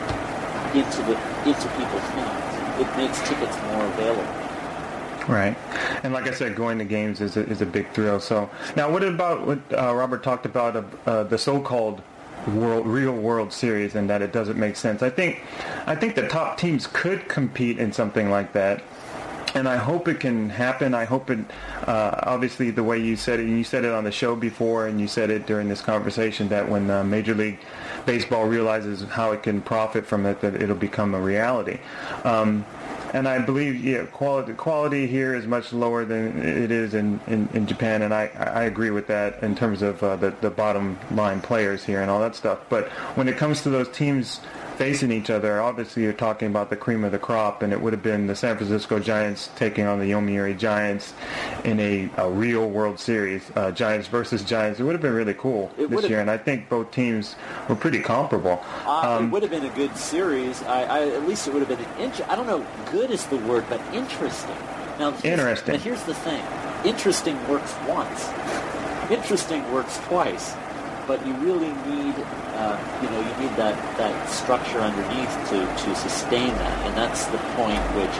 into the into people's hands. It makes tickets more available. Right. And like I said, going to games is a, is a big thrill. So now what about what uh, Robert talked about of uh, the so-called world, real World Series, and that it doesn't make sense? I think I think the top teams could compete in something like that. And I hope it can happen. I hope it, uh, obviously, the way you said it, and you said it on the show before, and you said it during this conversation, that when uh, Major League Baseball realizes how it can profit from it, that it'll become a reality. Um, and I believe, yeah, quality quality here is much lower than it is in, in, in Japan, and I, I agree with that in terms of uh, the, the bottom line players here and all that stuff. But when it comes to those teams facing each other, obviously you're talking about the cream of the crop, and it would have been the San Francisco Giants taking on the Yomiuri Giants in a, a real World Series, uh, Giants versus Giants. It would have been really cool it this year, and I think both teams were pretty comparable. Uh, um, it would have been a good series. I, I, at least it would have been an inch. I don't know, good is the word, but interesting. Now, here's, interesting. But here's the thing. Interesting works once. Interesting works twice. But you really need, uh, you know, you need that, that structure underneath to, to sustain that, and that's the point which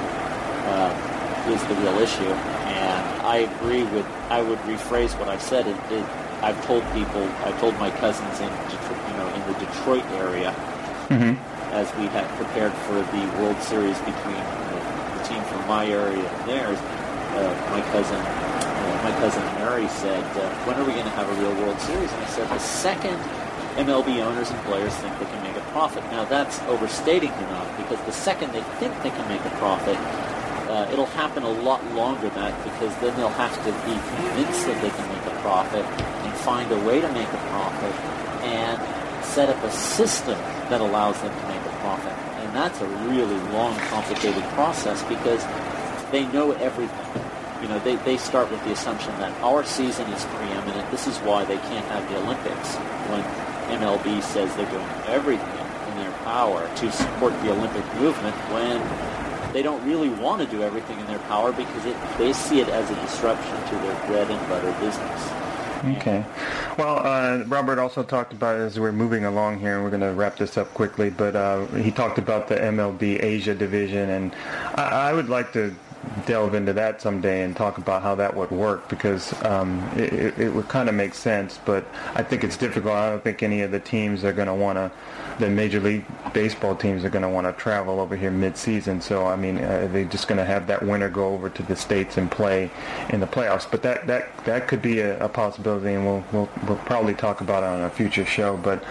uh, is the real issue. And I agree with, I would rephrase what I said. It, it, I've told people, I've told my cousins in, Detroit, you know, in the Detroit area, mm-hmm. as we had prepared for the World Series between you know, the team from my area and theirs. Uh, my cousin. My cousin Mary said, uh, when are we going to have a real World Series? And I said, the second M L B owners and players think they can make a profit. Now, that's overstating enough, because the second they think they can make a profit, uh, it'll happen a lot longer than that, because then they'll have to be convinced that they can make a profit and find a way to make a profit and set up a system that allows them to make a profit. And that's a really long, complicated process, because they know everything. You know, they, they start with the assumption that our season is preeminent. This is why they can't have the Olympics, when M L B says they're doing everything in their power to support the Olympic movement, when they don't really want to do everything in their power, because it, they see it as a disruption to their bread and butter business. Okay. Well, uh, Robert also talked about, as we're moving along here, and we're going to wrap this up quickly, but uh, he talked about the M L B Asia division, and I, I would like to delve into that someday and talk about how that would work, because um, it, it, it would kind of make sense, but I think it's difficult. I don't think any of the teams are going to want to, the Major League Baseball teams are going to want to travel over here mid-season, so I mean, uh, they're just going to have that winner go over to the States and play in the playoffs, but that, that, that could be a, a possibility, and we'll, we'll, we'll probably talk about it on a future show, but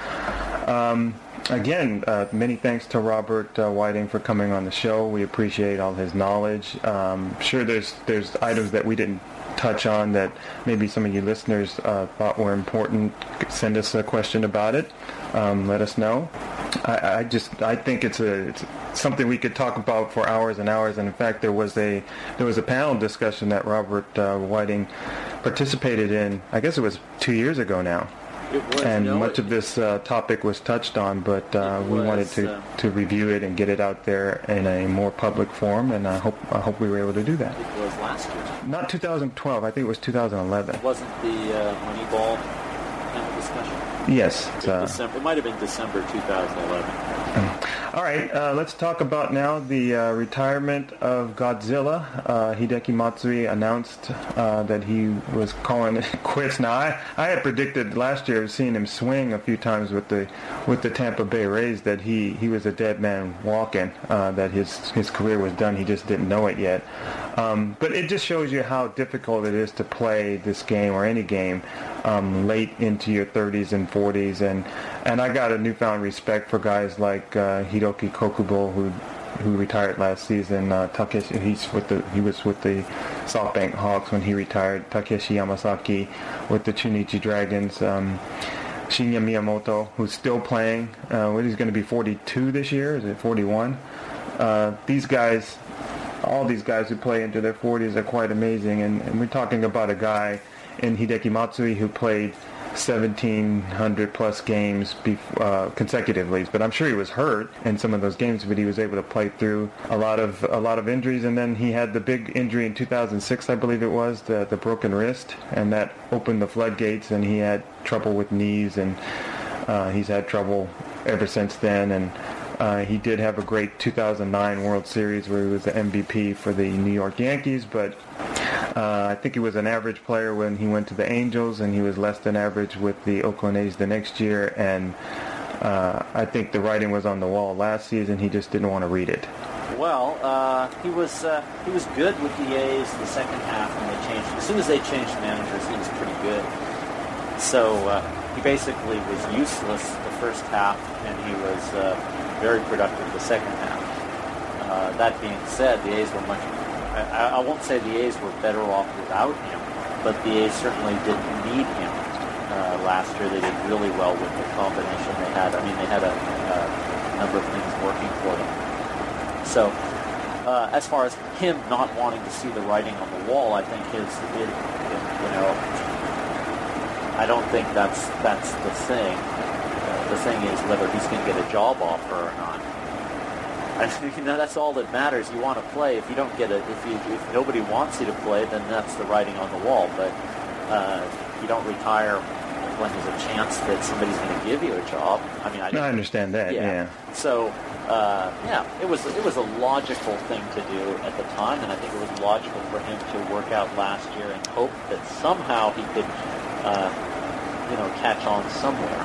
um, Again, uh, many thanks to Robert uh, Whiting for coming on the show. We appreciate all his knowledge. Um, sure, there's there's items that we didn't touch on that maybe some of you listeners uh, thought were important. Send us a question about it. Um, let us know. I, I just I think it's a it's something we could talk about for hours and hours. And in fact, there was a there was a panel discussion that Robert uh, Whiting participated in. I guess it was two years ago now. It was, and no, much it, of this uh, topic was touched on, but uh, we was, wanted to, uh, to review it and get it out there in a more public form, and I hope I hope we were able to do that. It was last year. Not two thousand twelve, I think it was two thousand eleven. It wasn't the uh, Moneyball panel discussion? Yes. It, uh, December, it might have been December two thousand eleven. All right, uh, let's talk about now the uh, retirement of Godzilla. Uh, Hideki Matsui announced uh, that he was calling it quits. Now, I, I had predicted last year, seeing him swing a few times with the with the Tampa Bay Rays, that he, he was a dead man walking, uh, that his his career was done. He just didn't know it yet. Um, but it just shows you how difficult it is to play this game or any game um, late into your thirties and forties, and and I got a newfound respect for guys like uh, Hiroki Kokubo, who who retired last season. Uh, Takeshi, he's with the he was with the SoftBank Hawks when he retired. Takeshi Yamasaki with the Chunichi Dragons. Um, Shinya Miyamoto, who's still playing. Uh, what, he's going to be forty-two this year. Is it forty-one? Uh, these guys, all these guys who play into their forties are quite amazing. And, and we're talking about a guy in Hideki Matsui who played seventeen hundred plus games bef- uh, consecutively, but I'm sure he was hurt in some of those games, but he was able to play through a lot of a lot of injuries. And then he had the big injury in two thousand six, I believe it was, the the broken wrist, and that opened the floodgates, and he had trouble with knees, and uh, he's had trouble ever since then. And Uh, he did have a great two thousand nine World Series where he was the M V P for the New York Yankees, but uh, I think he was an average player when he went to the Angels, and he was less than average with the Oakland A's the next year, and uh, I think the writing was on the wall last season. He just didn't want to read it. Well, uh, he was uh, he was good with the A's the second half when they changed. As soon as they changed managers, he was pretty good. So uh, he basically was useless the first half, and he was uh, very productive the second half. Uh, that being said, the A's were much. I, I won't say the A's were better off without him, but the A's certainly didn't need him uh, last year. They did really well with the combination they had. I mean, they had a, a number of things working for them. So, uh, as far as him not wanting to see the writing on the wall, I think his, it, it, you know, I don't think that's that's the thing. The thing is whether he's going to get a job offer or not. I think, you know, that's all that matters. You want to play. If you don't get it, if you, if nobody wants you to play, then that's the writing on the wall. But uh, you don't retire when there's a chance that somebody's going to give you a job. I mean, I, no, I understand that. Yeah. yeah. So, uh, yeah, it was it was a logical thing to do at the time, and I think it was logical for him to work out last year and hope that somehow he could, uh, you know, catch on somewhere.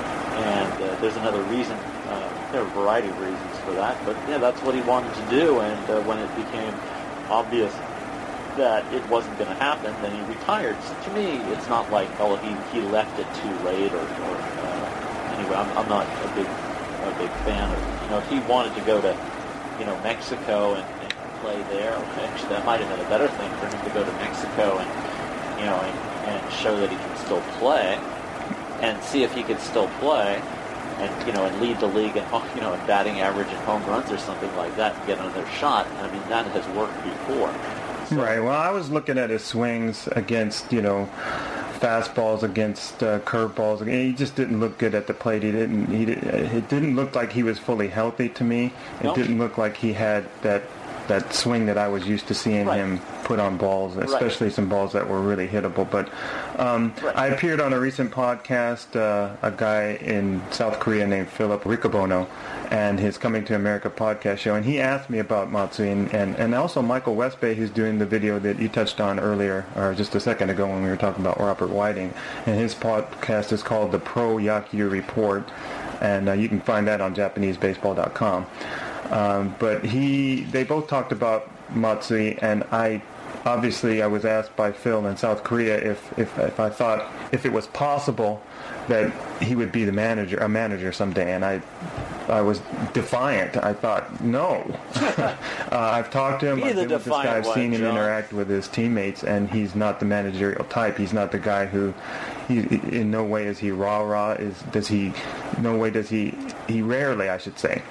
And uh, there's another reason, uh, there are a variety of reasons for that, but yeah, that's what he wanted to do, and uh, when it became obvious that it wasn't going to happen, then he retired. So to me, it's not like, oh, he, he left it too late, or, or uh, anyway, I'm, I'm not a big a big fan of, you know, if he wanted to go to, you know, Mexico and, and play there, actually that might have been a better thing for him to go to Mexico and, you know, and, and show that he can still play, and see if he could still play, and you know, and lead the league in, you know, in batting average and home runs or something like that, and get another shot. I mean, that has worked before. So. Right. Well, I was looking at his swings against, you know, fastballs against uh, curveballs. He just didn't look good at the plate. He didn't. He did, it didn't look like he was fully healthy to me. It no. didn't look like he had that that swing that I was used to seeing right. him put on balls, especially right. some balls that were really hittable. But um, right. I appeared on a recent podcast, uh, a guy in South Korea named Philip Riccobono, and his Coming to America podcast show, and he asked me about Matsui, and, and, and also Michael Westbay, who's doing the video that you touched on earlier, or just a second ago when we were talking about Robert Whiting, and his podcast is called The Pro Yakyu Report, and uh, you can find that on Japanese Baseball dot com. Um, but he, they both talked about Matsui, and I, obviously, I was asked by Phil in South Korea if, if, if I thought if it was possible that he would be the manager, a manager someday, and I, I was defiant. I thought, no. uh, I've talked to him. Be I've been with this guy. I've seen him John. interact with his teammates, and he's not the managerial type. He's not the guy who, he, in no way is he rah-rah. Is does he? No way does he. He rarely, I should say,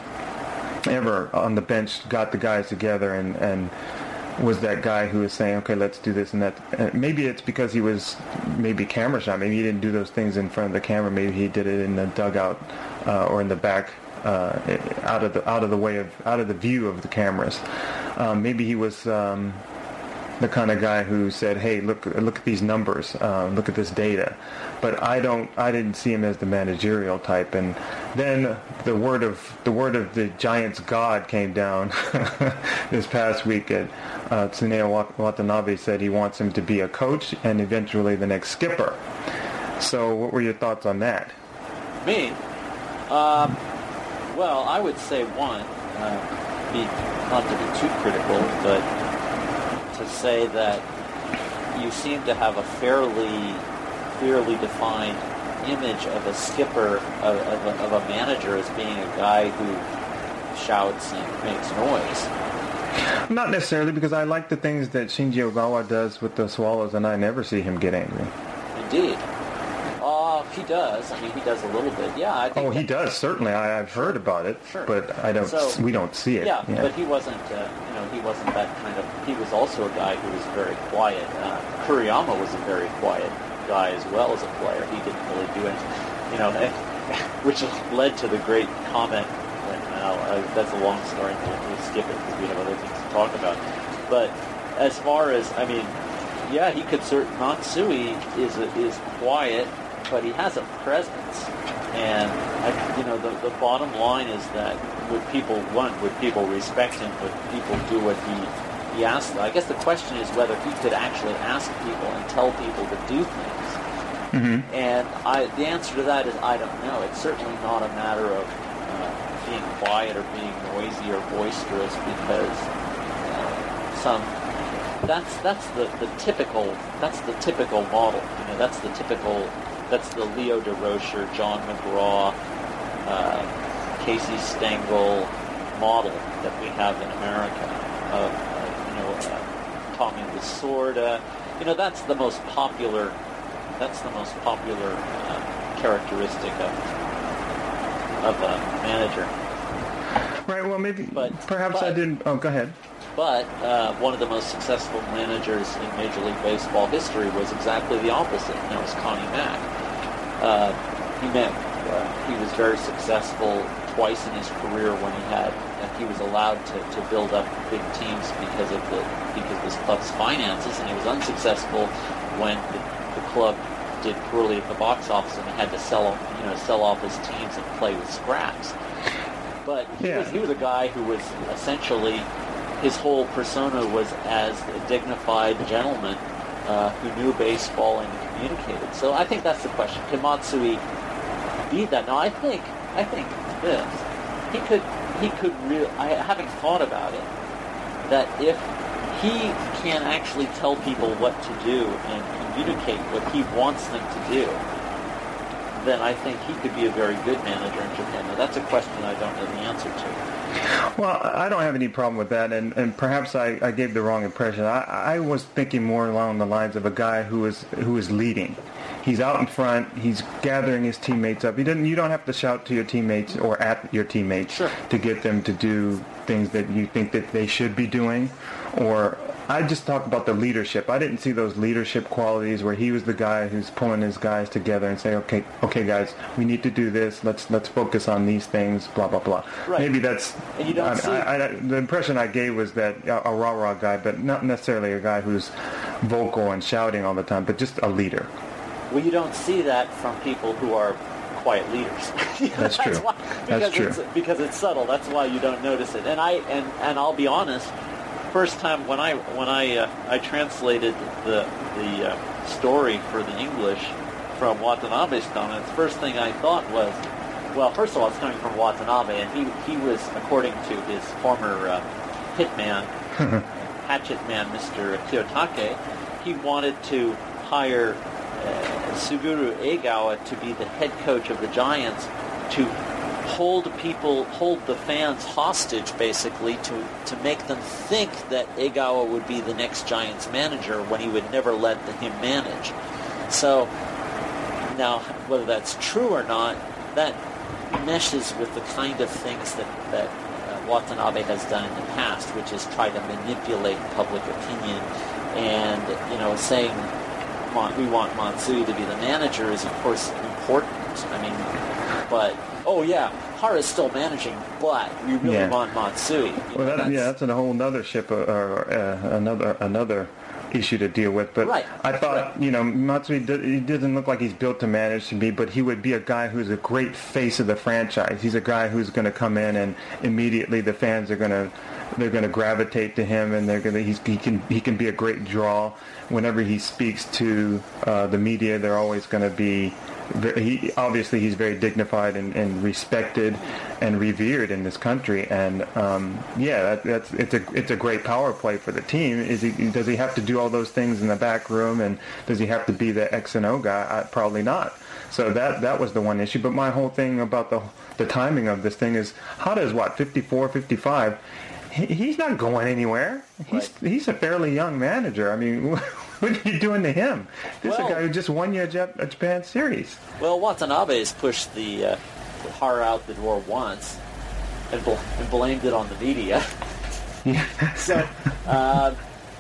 ever on the bench got the guys together and, and was that guy who was saying, okay, let's do this and that. And maybe it's because he was maybe camera shy. Maybe he didn't do those things in front of the camera. Maybe he did it in the dugout uh, or in the back, uh, out of the out of the way of out of the view of the cameras. Um, maybe he was um, the kind of guy who said, "Hey, look, look at these numbers, uh, look at this data." But I don't, I didn't see him as the managerial type. And then the word of the word of the Giants' God came down this past week. And uh, Tsuneo Watanabe said he wants him to be a coach and eventually the next skipper. So, what were your thoughts on that? Me, um, well, I would say one, uh, be, not to be too critical, but to say that you seem to have a fairly clearly defined image of a skipper, of, of, a, of a manager as being a guy who shouts and makes noise. Not necessarily, because I like the things that Shinji Ogawa does with the Swallows, and I never see him get angry. Indeed. Uh, he does. I mean, he does a little bit. Yeah, I think. Oh, he does, certainly. I, I've heard about it, sure. But I don't. So, we don't see it. Yeah, yeah. but he wasn't. Uh, you know, he wasn't that kind of. He was also a guy who was very quiet. Uh, Kuriyama was a very quiet guy as well as a player. He didn't really do anything. You know, which led to the great comment. And, uh, that's a long story. We'll, we'll skip it because we have other things to talk about. But as far as, I mean, yeah, he could certainly. Matsui is a, is quiet, but he has a presence. And I, you know, the the bottom line is that would people one would people respect him? Would people do what he he asked? I guess the question is whether he could actually ask people and tell people to do things. Mm-hmm. And I, the answer to that is I don't know. It's certainly not a matter of uh, being quiet or being noisy or boisterous because uh, some. That's that's the, the typical that's the typical model. You know, that's the typical that's the Leo DeRocher, John McGraw, uh, Casey Stengel model that we have in America. Of uh, you know, uh, Tommy Lasorda. You know, that's the most popular. That's the most popular uh, characteristic of of a manager. Right. Well, maybe. But, perhaps but, I didn't. Oh, go ahead. But uh, one of the most successful managers in Major League Baseball history was exactly the opposite. And that was Connie Mack. Uh, he met. Uh, he was very successful twice in his career when he had. Uh, he was allowed to, to build up big teams because of the because of his club's finances, and he was unsuccessful when the, the club did poorly at the box office and he had to sell you know sell off his teams and play with scraps. But he yeah. was he was a guy who was essentially. His whole persona was as a dignified gentleman uh, who knew baseball and communicated. So I think that's the question. Can Matsui beat that? Now I think I think this. He could he could really. I having thought about it, that if he can actually tell people what to do and communicate what he wants them to do, then I think he could be a very good manager in Japan. Now that's a question I don't know the answer to. Well, I don't have any problem with that, and, and perhaps I, I gave the wrong impression. I, I was thinking more along the lines of a guy who is who is leading. He's out in front. He's gathering his teammates up. He doesn't. You don't have to shout to your teammates or at your teammates sure. to get them to do things that you think that they should be doing. Or I just talked about the leadership. I didn't see those leadership qualities where he was the guy who's pulling his guys together and say, okay, okay, guys, we need to do this. Let's let's focus on these things. Blah blah blah. Right. Maybe that's. And you don't I, see. I, I, the impression I gave was that a, a rah rah guy, but not necessarily a guy who's vocal and shouting all the time, but just a leader. Well, you don't see that from people who are quiet leaders. That's, That's true. Why, That's true. It's, because it's subtle. That's why you don't notice it. And I and, and I'll be honest. First time when I when I uh, I translated the the uh, story for the English from Watanabe's comments, first thing I thought was, well, first of all, it's coming from Watanabe, and he he was, according to his former uh, hitman, hatchet man, Mister Kiyotake, he wanted to hire uh, Suguru Egawa to be the head coach of the Giants to hold people, hold the fans hostage, basically, to, to make them think that Egawa would be the next Giants manager when he would never let him manage. So, now, whether that's true or not, that meshes with the kind of things that, that uh, Watanabe has done in the past, which is try to manipulate public opinion. And, you know, saying we want Matsui to be the manager is, of course, important. I mean, but... Oh yeah, Hara's still managing, but we really yeah. want Matsui. You well, know, that, yeah, that's a whole other ship, or, or uh, another another issue to deal with. But right. I thought, right. you know, Matsui, he doesn't look like he's built to manage to be, but he would be a guy who's a great face of the franchise. He's a guy who's going to come in and immediately the fans are going to they're going to gravitate to him, and they're going to he's, he can he can be a great draw. Whenever he speaks to uh, the media, they're always going to be. He obviously he's very dignified and, and respected and revered in this country, and um, yeah, that, that's it's a it's a great power play for the team. Is he does he have to do all those things in the back room, and does he have to be the X and O guy? I, probably not. So that that was the one issue. But my whole thing about the the timing of this thing is, how does what fifty-four, fifty-five? He, he's not going anywhere. He's right. he's a fairly young manager. I mean. What are you doing to him? This well, is a guy who just won you a, Jap- a Japan series. Well, Watanabe has pushed the, uh, the horror out the door once and, bl- and blamed it on the media. Yeah. So uh,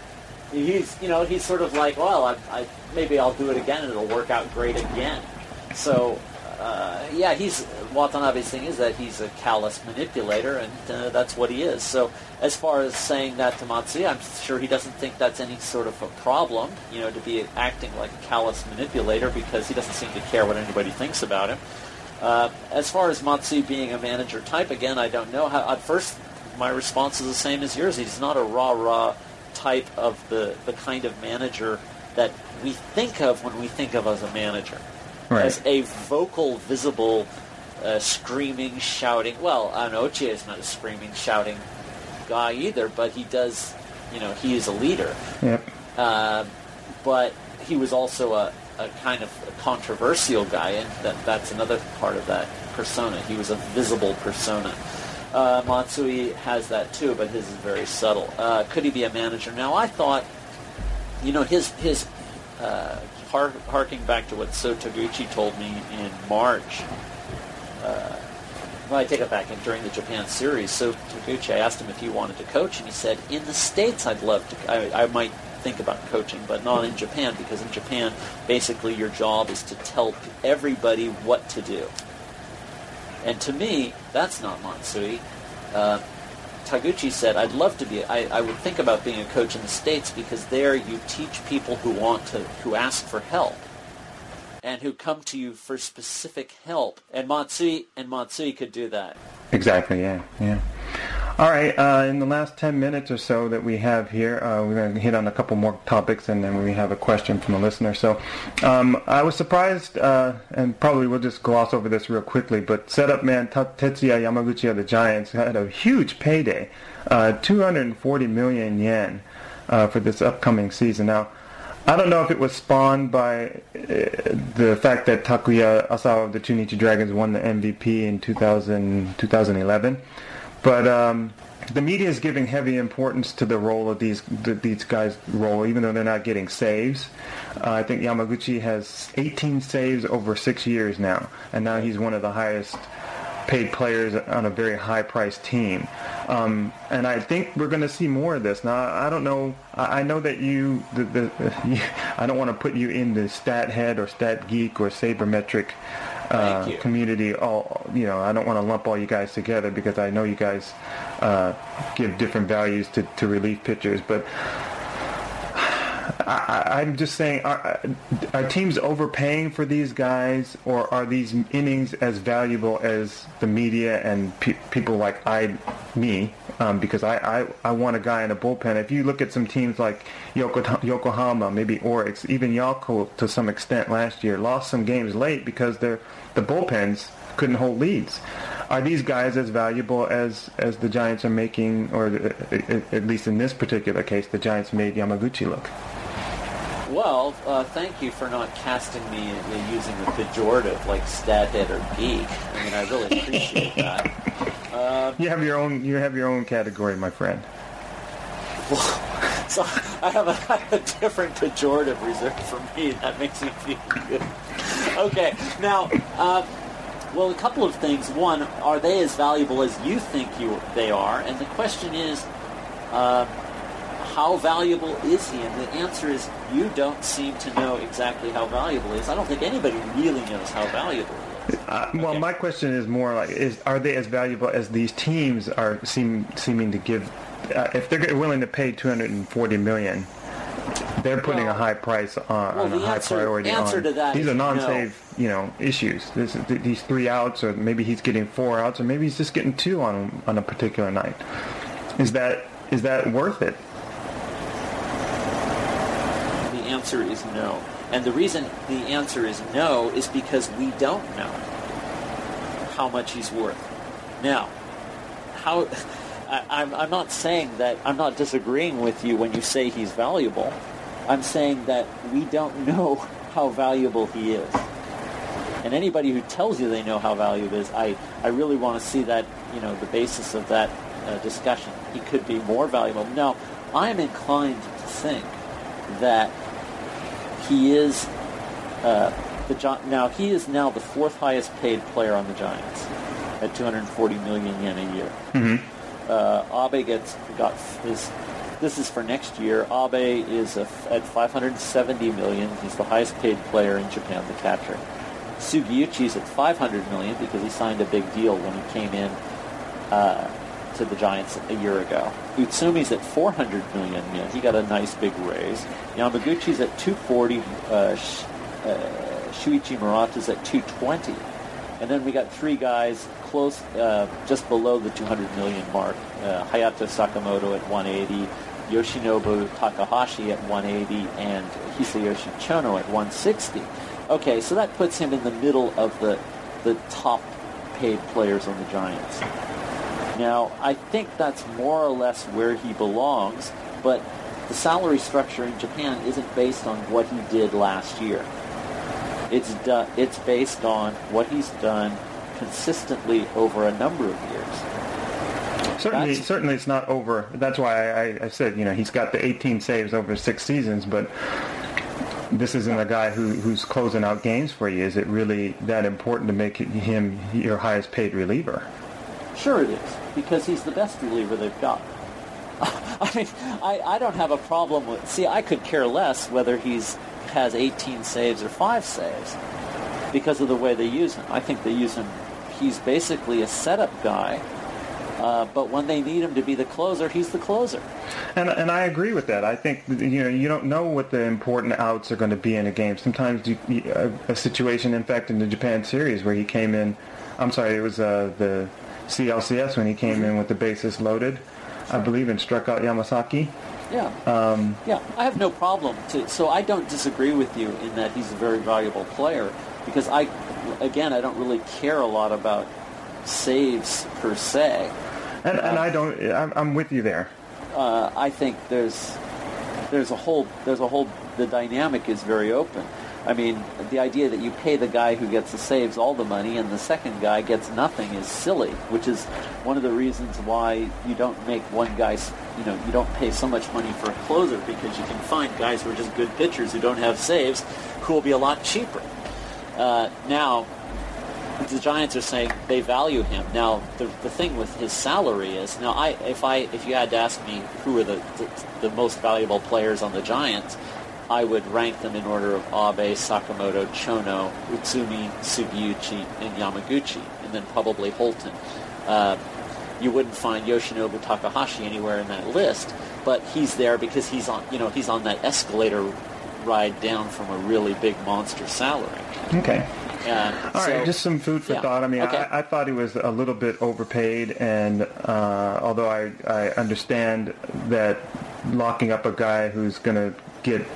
he's, you know, he's sort of like, well, I, I maybe I'll do it again and it'll work out great again. So uh, yeah, he's Watanabe's thing is that he's a callous manipulator, and uh, that's what he is. So as far as saying that to Matsui, I'm sure he doesn't think that's any sort of a problem, you know, to be acting like a callous manipulator, because he doesn't seem to care what anybody thinks about him. Uh, as far as Matsui being a manager type, again, I don't know. How, at first, my response is the same as yours. He's not a rah-rah type of the, the kind of manager that we think of when we think of as a manager. Right. As a vocal, visible, uh, screaming, shouting. Well, Anoche is not a screaming, shouting guy either, but he does, you know, he is a leader. Yep. Uh, but he was also a, a kind of a controversial guy, and that, that's another part of that persona. He was a visible persona. Uh, Matsui has that too, but his is very subtle. Uh, could he be a manager? Now, I thought, you know, his his uh, har- harking back to what So Taguchi told me in March. Uh, well, I take it back. And during the Japan series, So Taguchi, I asked him if he wanted to coach, and he said, "In the States, I'd love to. I, I might think about coaching, but not in Japan, because in Japan, basically, your job is to tell everybody what to do." And to me, that's not Matsui. Uh, Taguchi said, I'd love to be, I, I would think about being a coach in the States, because there you teach people who want to, who ask for help, and who come to you for specific help. And Matsui, and Matsui could do that. Exactly, yeah, yeah. All right, uh, in the last ten minutes or so that we have here, uh, we're going to hit on a couple more topics, and then we have a question from a listener. So um, I was surprised, uh, and probably we'll just gloss over this real quickly, but setup man Tetsuya Yamaguchi of the Giants had a huge payday, uh, two hundred forty million yen uh, for this upcoming season. Now, I don't know if it was spawned by uh, the fact that Takuya Asawa of the Chunichi Dragons won the M V P in two thousand, twenty eleven. But um, the media is giving heavy importance to the role of these the, these guys' role, even though they're not getting saves. Uh, I think Yamaguchi has eighteen saves over six years now, and now he's one of the highest paid players on a very high-priced team. Um, and I think we're going to see more of this. Now, I don't know. I, I know that you, the, the, uh, I don't want to put you in the stat head or stat geek or sabermetric Uh, community. All you know, I don't want to lump all you guys together, because I know you guys uh, give different values to, to relief pitchers. But I, I'm just saying, are, are teams overpaying for these guys, or are these innings as valuable as the media and pe- people like I, me? Um, because I, I, I want a guy in a bullpen. If you look at some teams like Yoko, Yokohama, maybe Orix, even Yako to some extent last year, lost some games late because the bullpens couldn't hold leads. Are these guys as valuable as, as the Giants are making, or at least in this particular case, the Giants made Yamaguchi look? Well, uh, thank you for not casting me uh, using the pejorative like stathead or geek. I mean, I really appreciate that. Uh, you have your own. You have your own category, my friend. Well, so I have, a, I have a different pejorative reserved for me. That makes me feel good. Okay, now, uh, well, a couple of things. One, are they as valuable as you think you they are? And the question is, uh, how valuable is he? And the answer is, you don't seem to know exactly how valuable he is. I don't think anybody really knows how valuable he is. Uh, well, okay. My question is more like: is are they as valuable as these teams are seem seeming to give? Uh, if they're willing to pay two hundred forty million they're putting Well, a high price on, well, on a the high answer- priority answer on. to that These is are non-save, you know, issues. This, th- these three outs, or maybe he's getting four outs, or maybe he's just getting two on on a particular night. Is that is that worth it? The answer is no. And the reason the answer is no is because we don't know how much he's worth. Now, how I, I'm, I'm not saying that, I'm not disagreeing with you when you say he's valuable. I'm saying that we don't know how valuable he is. And anybody who tells you they know how valuable he is, I, I really want to see that, you know, the basis of that uh, discussion. He could be more valuable. Now, I'm inclined to think that he is uh, the Gi- now he is now the fourth highest paid player on the Giants at two hundred forty million yen a year. Mm-hmm. Uh, Abe gets got is this is for next year. Abe is a, at five hundred seventy million. He's the highest paid player in Japan, the catcher. Sugiuchi's at five hundred million because he signed a big deal when he came in uh, to the Giants a year ago. Utsumi's at four hundred million yen. He got a nice big raise. Yamaguchi's at two hundred forty. Uh, sh- uh, Shuichi Murata's at two hundred twenty. And then we got three guys close, uh, just below the two hundred million mark. Uh, Hayato Sakamoto at one hundred eighty, Yoshinobu Takahashi at one hundred eighty, and Hisayoshi Chono at one hundred sixty. Okay, so that puts him in the middle of the the top paid players on the Giants. Now, I think that's more or less where he belongs, but the salary structure in Japan isn't based on what he did last year. It's do- it's based on what he's done consistently over a number of years. Certainly, That's- certainly, it's not over. That's why I, I said, you know, he's got the eighteen saves over six seasons, but this isn't a guy who, who's closing out games for you. Is it really that important to make him your highest paid reliever? Sure it is, because he's the best reliever they've got. I mean, I, I don't have a problem with... See, I could care less whether he's has eighteen saves or five saves because of the way they use him. I think they use him... He's basically a setup guy, uh, but when they need him to be the closer, he's the closer. And and I agree with that. I think, you know, you don't know what the important outs are going to be in a game. Sometimes you, you, a, a situation, in fact, in the Japan series where he came in... I'm sorry, it was uh, the C L C S when he came in with the bases loaded, I believe, and struck out Yamasaki. Yeah, um, yeah. I have no problem. To, so I don't disagree with you in that he's a very valuable player because I, again, I don't really care a lot about saves per se. And, um, and I don't. I'm, I'm with you there. Uh, I think there's there's a whole there's a whole the dynamic is very open. I mean, the idea that you pay the guy who gets the saves all the money and the second guy gets nothing is silly, which is one of the reasons why you don't make one guy, you know, you don't pay so much money for a closer because you can find guys who are just good pitchers who don't have saves who will be a lot cheaper. Uh, now, the Giants are saying they value him. Now, the the thing with his salary is, now, I if I if you had to ask me who are the the, the most valuable players on the Giants, I would rank them in order of Abe, Sakamoto, Chono, Utsumi, Sugiuchi, and Yamaguchi, and then probably Holton. Uh, you wouldn't find Yoshinobu Takahashi anywhere in that list, but he's there because he's on, you know, he's on that escalator ride down from a really big monster salary. Okay. Uh, All so, right, just some food for yeah, thought. I mean, okay. I, I thought he was a little bit overpaid, and uh, although I, I understand that locking up a guy who's going to get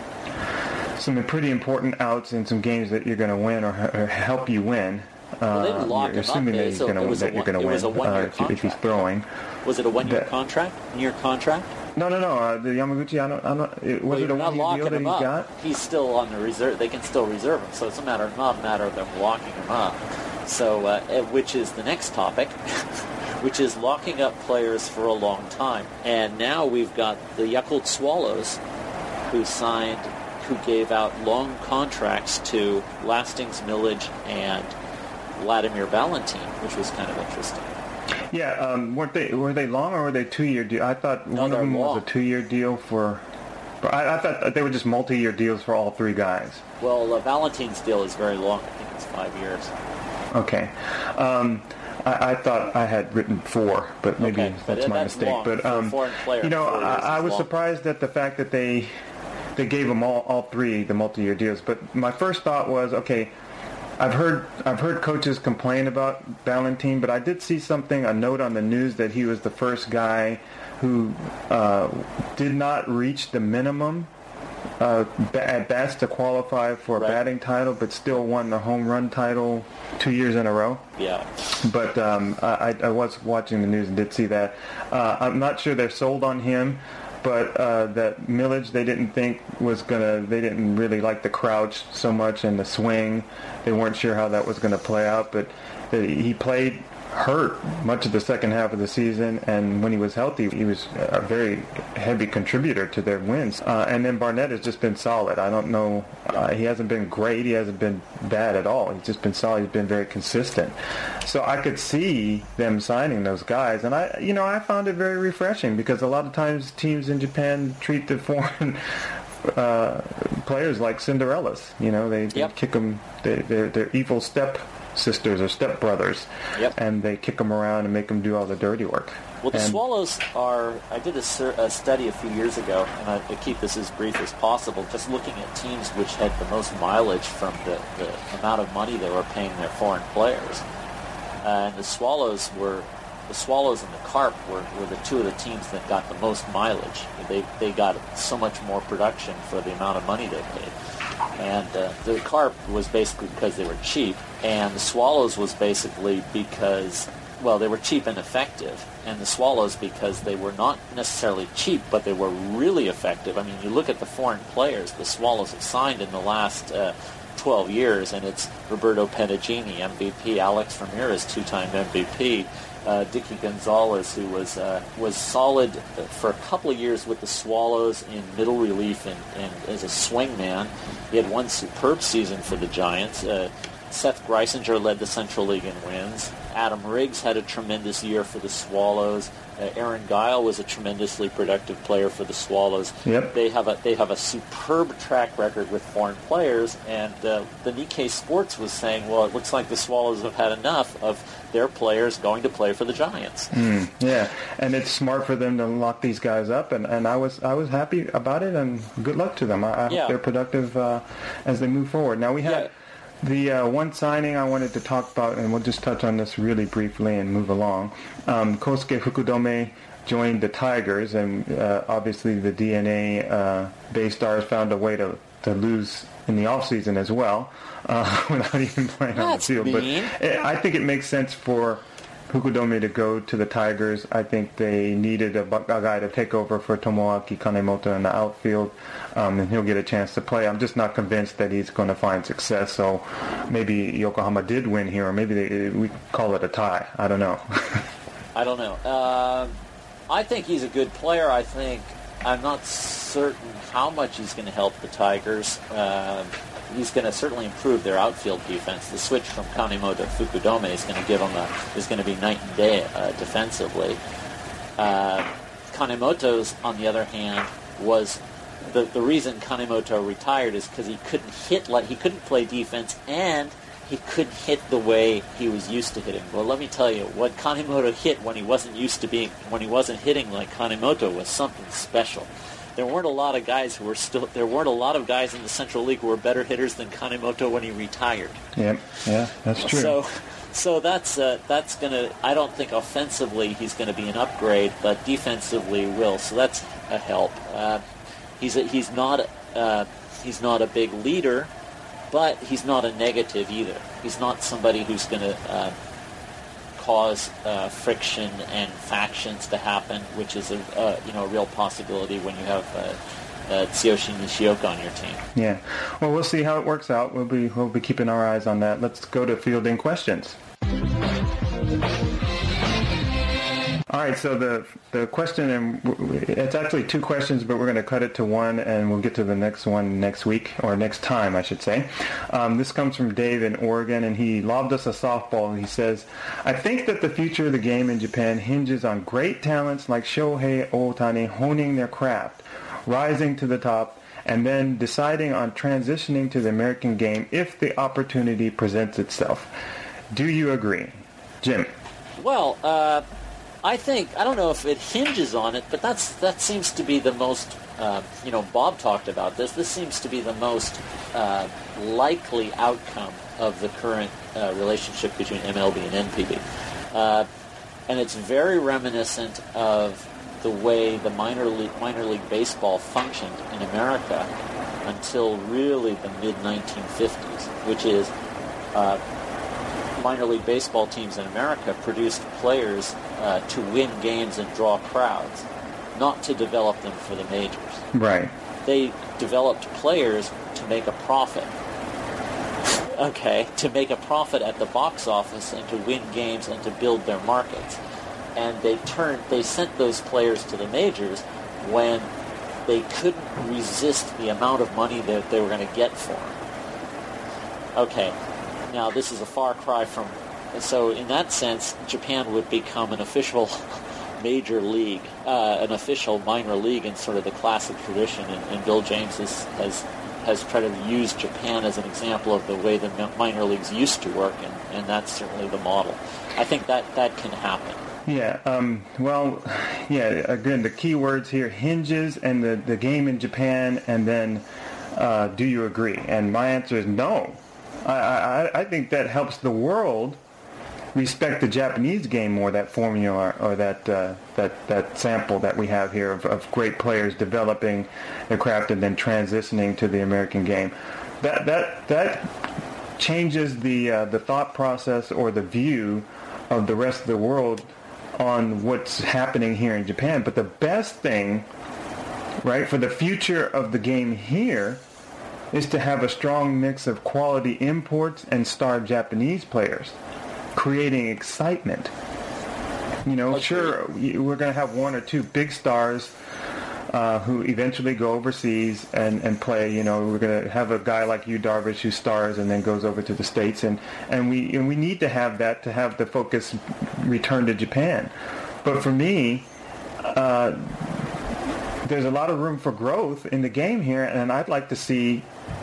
some pretty important outs in some games that you're going to win or, or help you win. Well, they didn't lock you're him assuming up. that, It- he's so gonna, it was a that you're one- going to it was a win one-year uh, if, if he's contract. throwing. Was it a one-year That- contract? Year contract? No, no, no. Uh, the Yamaguchi, I don't, I'm not, it, was Well, it a you're not one-year locking deal that him he up. got? He's still on the reserve. They can still reserve him, so it's a matter, not a matter of them locking him up. So, uh, eh, which is the next topic, which is locking up players for a long time. And now we've got the Yakult Swallows, who signed, who gave out long contracts to Lastings Millage and Vladimir Valentin, which was kind of interesting. Yeah, um, weren't they were they long or were they two-year deal? I thought No, one of they're them long. was a two-year deal for. But I, I thought they were just multi-year deals for all three guys. Well, uh, Valentin's deal is very long. I think it's five years. Okay. Um, I, I thought I had written four, but maybe Okay, but that's my that's mistake. long But for a um, foreign player. you know, Four years I, I is was long. surprised at the fact that they they gave them all, all three the multi-year deals. But my first thought was, okay, I've heard I've heard coaches complain about Valentin, but I did see something, a note on the news that he was the first guy who uh, did not reach the minimum uh, at bats to qualify for a right. batting title, but still won the home run title two years in a row. Yeah. But um, I, I was watching the news and did see that. Uh, I'm not sure they're sold on him. But uh, that Milledge, they didn't think was gonna. They didn't really like the crouch so much and the swing. They weren't sure how that was gonna play out. But he played hurt much of the second half of the season, and when he was healthy, he was a very heavy contributor to their wins. Uh, and then Barnett has just been solid. I don't know. Uh, he hasn't been great. He hasn't been bad at all. He's just been solid. He's been very consistent. So I could see them signing those guys, and I, you know, I found it very refreshing because a lot of times teams in Japan treat the foreign uh, players like Cinderellas. You know, they, they yep. kick them. They, they're, they're evil step sisters or step brothers, yep. and they kick them around and make them do all the dirty work. Well, the and, Swallows are, I did a, sur- a study a few years ago, and I, I keep this as brief as possible, just looking at teams which had the most mileage from the, the amount of money they were paying their foreign players. Uh, and the Swallows were, the Swallows and the Carp were, were the two of the teams that got the most mileage. They, they got so much more production for the amount of money they paid. And uh, the Carp was basically because they were cheap, and the Swallows was basically because, well, they were cheap and effective, and the Swallows because they were not necessarily cheap, but they were really effective. I mean, you look at the foreign players the Swallows have signed in the last uh, twelve years, and it's Roberto Pedagini, M V P, Alex Ramirez, two-time M V P, uh, Dicky Gonzalez, who was uh, was solid for a couple of years with the Swallows in middle relief and, and as a swingman. He had one superb season for the Giants. Uh, Seth Greisinger led the Central League in wins. Adam Riggs had a tremendous year for the Swallows. Uh, Aaron Guile was a tremendously productive player for the Swallows. Yep. They have a they have a superb track record with foreign players, and uh, the Nikkei Sports was saying, well, it looks like the Swallows have had enough of their players going to play for the Giants. Mm, yeah, and it's smart for them to lock these guys up, and, and I was I was happy about it, and good luck to them. I, I yeah. hope they're productive uh, as they move forward. Now we had. Yeah. The uh, one signing I wanted to talk about, and we'll just touch on this really briefly and move along. Um, Kosuke Fukudome joined the Tigers, and uh, obviously the D N A uh, Bay Stars found a way to, to lose in the offseason as well, uh, without even playing That's on the field. mean. But it, I think it makes sense for Fukudome to go to the Tigers. I think they needed a, a guy to take over for Tomoaki Kanemoto in the outfield, um, and he'll get a chance to play. I'm just not convinced that he's going to find success, so maybe Yokohama did win here, or maybe they, we call it a tie. I don't know. I don't know. Uh, I think he's a good player. I think I'm not certain how much he's going to help the Tigers. Uh, he's going to certainly improve their outfield defense. The switch from Kanemoto to Fukudome is going to give them a is going to be night and day uh, defensively. Uh, Kanemoto's, on the other hand, was the the reason Kanemoto retired is because he couldn't hit like he couldn't play defense, and he couldn't hit the way he was used to hitting. Well, let me tell you, what Kanemoto hit when he wasn't used to being when he wasn't hitting like Kanemoto was something special. There weren't a lot of guys who were still. There weren't a lot of guys in the Central League who were better hitters than Kanemoto when he retired. Yeah, yeah, that's true. So, so that's uh, that's gonna. I don't think offensively he's going to be an upgrade, but defensively will. So that's a help. Uh, he's a, he's not uh, he's not a big leader, but he's not a negative either. He's not somebody who's going to uh, cause uh, friction and factions to happen, which is a uh, you know a real possibility when you have uh, uh, Tsuyoshi Nishioka on your team. Yeah, well, we'll see how it works out. We'll be we'll be keeping our eyes on that. Let's go to fielding questions. All right, so the the question, and it's actually two questions, but we're going to cut it to one, and we'll get to the next one next week, or next time, I should say. Um, this comes from Dave in Oregon, and he lobbed us a softball. He says, I think that the future of the game in Japan hinges on great talents like Shohei Ohtani honing their craft, rising to the top, and then deciding on transitioning to the American game if the opportunity presents itself. Do you agree? Jim? Well, uh... I think, I don't know if it hinges on it, but that's that seems to be the most uh, you know, Bob talked about this. This seems to be the most uh, likely outcome of the current uh, relationship between M L B and N P B. Uh, and it's very reminiscent of the way the minor league, minor league baseball functioned in America until really the mid nineteen fifties, which is uh, minor league baseball teams in America produced players uh, to win games and draw crowds, not to develop them for the majors. Right. They developed players to make a profit. Okay, to make a profit at the box office and to win games and to build their markets. And they turned, they sent those players to the majors when they couldn't resist the amount of money that they were going to get for them. Okay, now this is a far cry from, so in that sense, Japan would become an official major league, uh, an official minor league in sort of the classic tradition, and, and Bill James has, has has tried to use Japan as an example of the way the minor leagues used to work, and, and that's certainly the model. I think that, that can happen. Yeah, um, well, yeah, again, the key words here, hinges and the, the game in Japan, and then uh, do you agree? And my answer is no. I, I, I think that helps the world respect the Japanese game more, that formula or that uh, that that sample that we have here of, of great players developing their craft and then transitioning to the American game. That that that changes the uh, the thought process or the view of the rest of the world on what's happening here in Japan. But the best thing, right, for the future of the game here is to have a strong mix of quality imports and star Japanese players, creating excitement. You know, okay. Sure, we're going to have one or two big stars uh, who eventually go overseas and, and play. You know, we're going to have a guy like Yu Darvish who stars and then goes over to the States, and, and we and we need to have that to have the focus return to Japan. But for me, uh, there's a lot of room for growth in the game here, and I'd like to see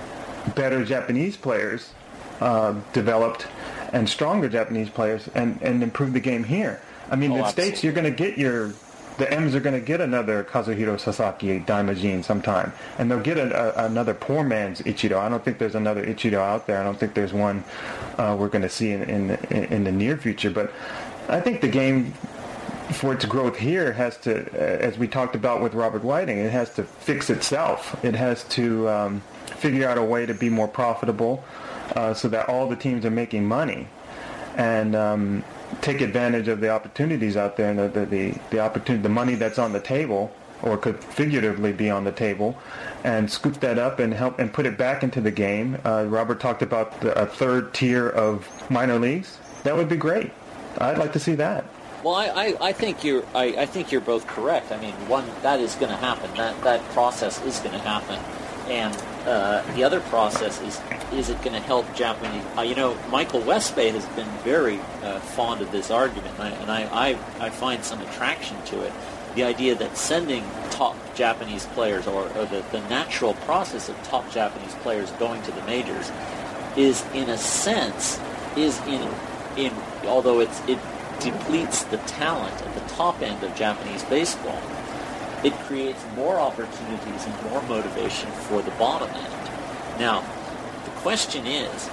better Japanese players uh, developed and stronger Japanese players and, and improve the game here. I mean, oh, in the absolutely. States, you're going to get your, the M's are going to get another Kazuhiro Sasaki Daimajin sometime, and they'll get a, a, another poor man's Ichiro. I don't think there's another Ichiro out there. I don't think there's one uh, we're going to see in, in, in the near future. But I think the game, for its growth here, has to, as we talked about with Robert Whiting, it has to fix itself. It has to um, figure out a way to be more profitable, Uh, so that all the teams are making money, and um, take advantage of the opportunities out there, and the, the, the, the opportunity, the money that's on the table, or could figuratively be on the table, and scoop that up and help and put it back into the game. Uh, Robert talked about the, a third tier of minor leagues. That would be great. I'd like to see that. Well, I, I, I think you're I, I think you're both correct. I mean, one, that is going to happen. That that process is going to happen. And uh, the other process is, is it going to help Japanese? Uh, you know, Michael Westbay has been very uh, fond of this argument, and, I, and I, I, I find some attraction to it. The idea that sending top Japanese players, or, or the, the natural process of top Japanese players going to the majors, is in a sense, is in, in although it's, it depletes the talent at the top end of Japanese baseball, it creates more opportunities and more motivation for the bottom end. Now, the question is,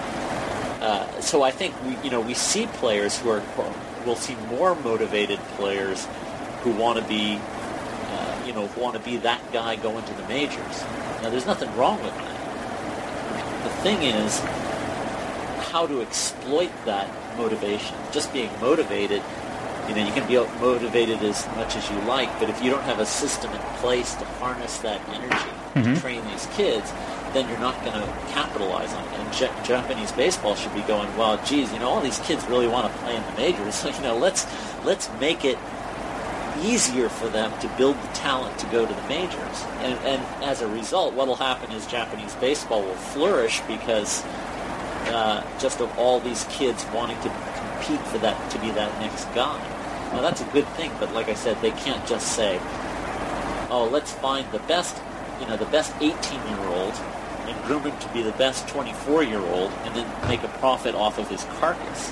uh, so I think we, you know, we see players who are, we'll see more motivated players who want to be, uh, you know, who want to be that guy going to the majors. Now, there's nothing wrong with that. The thing is, how to exploit that motivation. Just being motivated. You know, you can be motivated as much as you like, but if you don't have a system in place to harness that energy mm-hmm. to train these kids, then you're not going to capitalize on it. And J- Japanese baseball should be going, well, geez, you know, all these kids really want to play in the majors. So, you know, let's let's make it easier for them to build the talent to go to the majors. And, and as a result, what will happen is Japanese baseball will flourish because uh, just of all these kids wanting to compete for that, to be that next guy. Now, that's a good thing, but like I said, they can't just say, oh, let's find the best, you know, the best eighteen-year-old and groom him to be the best twenty-four-year-old and then make a profit off of his carcass.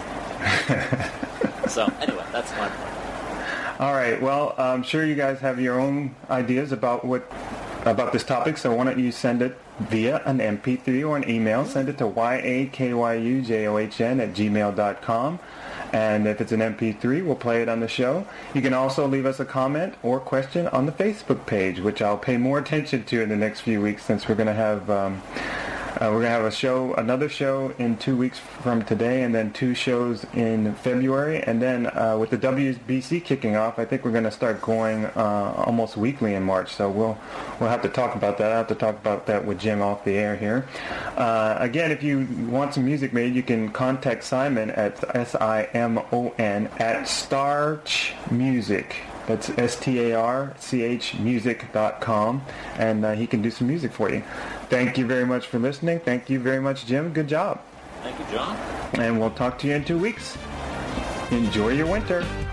So, anyway, that's my point. All right. Well, I'm sure you guys have your own ideas about what about this topic, so why don't you send it via an M P three or an email. Send it to Y A K Y U J O H N at gmail dot com. And if it's an M P three, we'll play it on the show. You can also leave us a comment or question on the Facebook page, which I'll pay more attention to in the next few weeks, since we're going to have um, uh, we're going to have a show, another show in two weeks from today, and then two shows in February. And then uh, with the W B C kicking off, I think we're going to start going uh, almost weekly in March. So we'll we'll have to talk about that. I'll have to talk about that with Jim off the air here. Uh, again, if you want some music made, you can contact Simon at S I M O N at Starch Music. That's S T A R C H music dot com, and uh, he can do some music for you. Thank you very much for listening. Thank you very much, Jim. Good job. Thank you, John. And we'll talk to you in two weeks. Enjoy your winter.